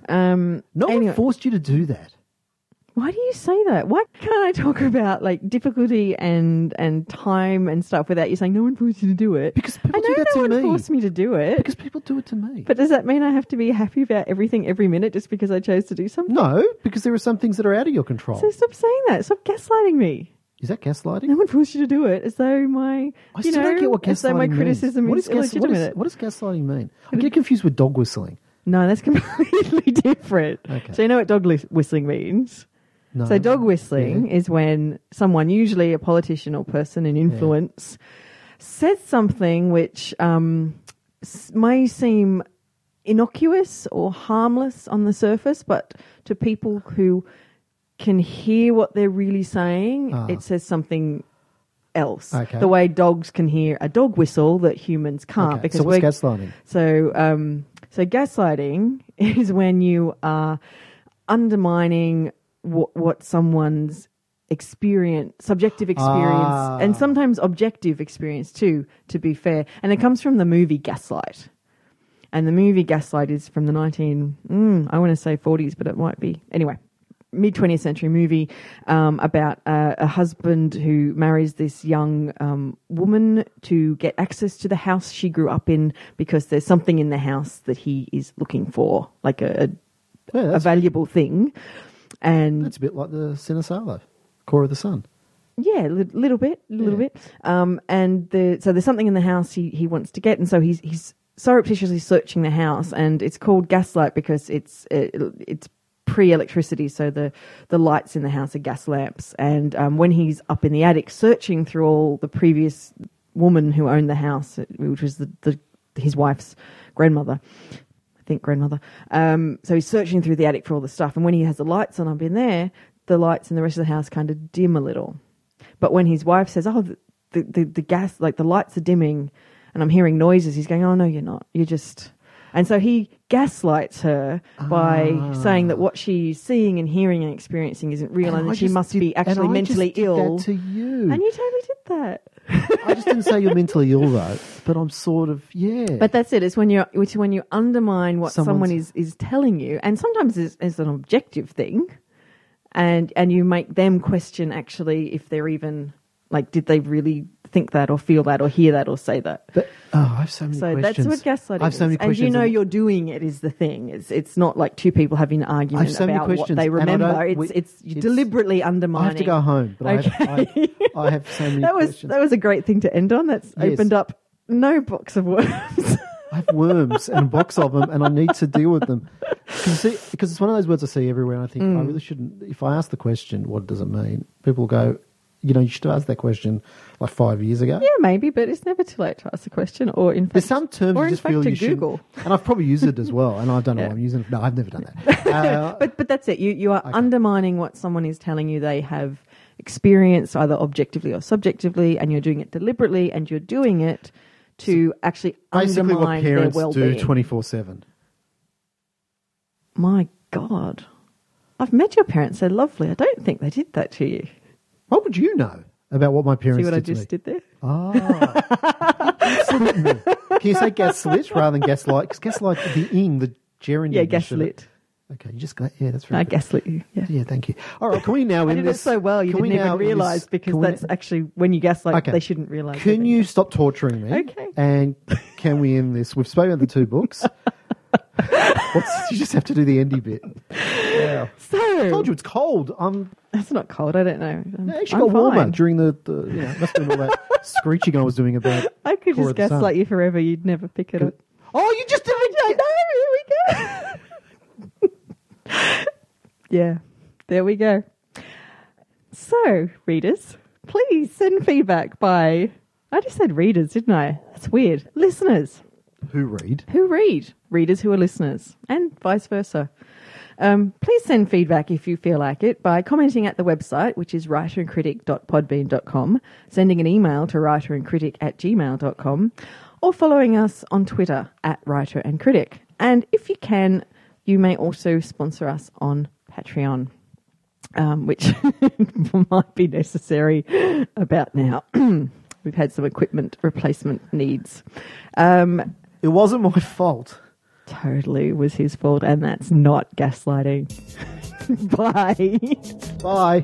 Um, No anyway. one forced you to do that. Why do you say that? Why can't I talk about like difficulty and and time and stuff without you saying no one forced you to do it? Because people I know do that no to one me. forced me to do it. Because people do it to me. But does that mean I have to be happy about everything every minute just because I chose to do something? No, because there are some things that are out of your control. So stop saying that. Stop gaslighting me. Is that gaslighting? No one forced you to do it, as though my I you still know, don't get what as though my gaslighting criticism means. What is is, gas- what, illegitimate. is, what does gaslighting mean? I get confused with dog whistling. No, that's completely different. Okay. So you know what dog li- whistling means? No. So dog whistling Yeah. is when someone, usually a politician or person in influence, says something which um, s- may seem innocuous or harmless on the surface, but to people who can hear what they're really saying, Ah. it says something else. Okay. The way dogs can hear a dog whistle that humans can't. Okay. Because So what's we're, gaslighting? so, um, so gaslighting is when you are undermining what, what someone's experience, subjective experience, Ah. and sometimes objective experience too, to be fair. And it comes from the movie Gaslight. And the movie Gaslight is from the nineteen, mm, I want to say forties, but it might be, anyway, mid-twentieth century movie um, about uh, a husband who marries this young um, woman to get access to the house she grew up in because there's something in the house that he is looking for, like a, a, Yeah, a that's, valuable thing. And that's a bit like the Sine Salo, Core of the Sun. yeah, a li- little bit, a little Yeah. bit. Um, and the, so there's something in the house he, he wants to get, and so he's he's surreptitiously searching the house, and it's called Gaslight because it's it, it's pre-electricity, so the the lights in the house are gas lamps. And um, when he's up in the attic searching through all the previous woman who owned the house, which was the, the his wife's grandmother. I think grandmother. Um, so he's searching through the attic for all the stuff, and when he has the lights on up in there, the lights in the rest of the house kind of dim a little. But when his wife says, "Oh, the the, the, the gas, like the lights are dimming," and I'm hearing noises, he's going, "Oh no, you're not. You're just." And so he gaslights her by Ah. saying that what she's seeing and hearing and experiencing isn't real, and, I that she just must did- be and actually I mentally just did ill. That to you. And you totally did that. I just didn't say you're mentally ill though, but I'm sort of yeah. But that's it. It's when you it's when you undermine what Someone's- someone is, is telling you, and sometimes it's, it's an objective thing, and and you make them question actually if they're even like, did they really think that or feel that or hear that or say that? But, oh, I have so many So questions. that's what gaslighting I have so is. many And questions. you know and- you're doing it is the thing. It's it's not like two people having an I argument have so many about what questions, they and I remember. don't- It's we- it's you're it's- deliberately I undermining. have to go home, but I, have, Okay. I, I have so many That was questions. that was a great thing to end on. That's Yes. opened up no box of worms. I have worms and a box of them, and I need to deal with them. Because, see, because it's one of those words I see everywhere, and I think Mm. I really shouldn't. If I ask the question, what does it mean? People go, you know, you should have asked that question like five years ago. Yeah, maybe, but it's never too late to ask a question. Or in fact, There's some terms or you in just fact feel to you should. Google. And I've probably used it as well, and I don't know Yeah. why I'm using it. No, I've never done that. Uh, But but that's it. You you are Okay. undermining what someone is telling you they have experienced, either objectively or subjectively, and you're doing it deliberately, and you're doing it to actually basically, what undermine their parents do well-being. twenty-four seven. My God, I've met your parents. They're lovely. I don't think they did that to you. What would you know about what my parents See what I did to me? just did there? Ah. Gaslit me. Can you say gaslit rather than gaslight? Because gaslight, the ing, the gerund. Yeah, English of it. gaslit. Okay, you just got, yeah, that's very I good. gaslit you. Yeah. Yeah, thank you. All right, can we now I end did this? it so well you can we didn't now even end realise this- because can we that's na- actually when you gaslight Okay. they shouldn't realise. Can it. you stop torturing me? Okay. And can we end this? We've spoken about the two books. What's, you just have to do the endy bit. Wow. So I told you it's cold. I'm it's not cold. I don't know. I'm, it actually I'm got warmer fine. during the, the you know, must have been all that screeching I was doing about. I could Core just of the Sun. gaslight you forever. You'd never pick it up. Oh, you just did it. I know. Here we go. Yeah, there we go. So, readers, please send feedback by, I just said readers, didn't I? That's weird. Listeners Who read? who read, readers who are listeners, and vice versa. Um, please send feedback if you feel like it by commenting at the website, which is writer and critic dot podbean dot com, sending an email to writerandcritic at gmail dot com, or following us on Twitter at Writer and Critic. And if you can, you may also sponsor us on Patreon, um, which might be necessary about now. We've had some equipment replacement needs. Um, It wasn't my fault. Totally was his fault, and that's not gaslighting. Bye. Bye.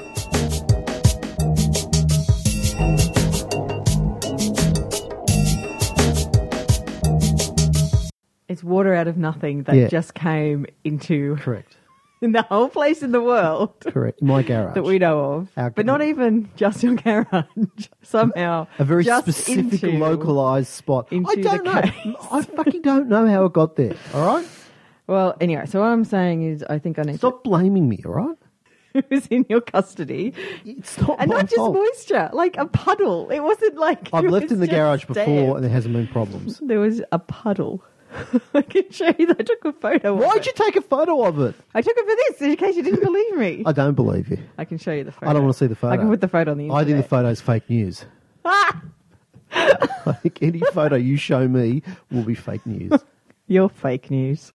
It's water out of nothing that Yeah. just came into Correct. in the whole place in the world Correct. My garage. that we know of. Our But not even just your garage. Somehow. A very just specific, into- localised spot. into I don't the know. case. I fucking don't know how it got there. All right? Well, anyway, so what I'm saying is I think I need Stop blaming me, all right? to... It was in your custody. It's not And my not just fault. moisture, like a puddle. It wasn't like... I've it left was in the just garage before damp. and there hasn't been problems. There was a puddle. I can show you that. I took a photo of Why'd it. you take a photo of it? I took it for this in case you didn't believe me. I don't believe you. I can show you the photo. I don't want to see the photo. I can put the photo on the internet. I think the photo's fake news. Ah! I think any photo you show me will be fake news. You're fake news.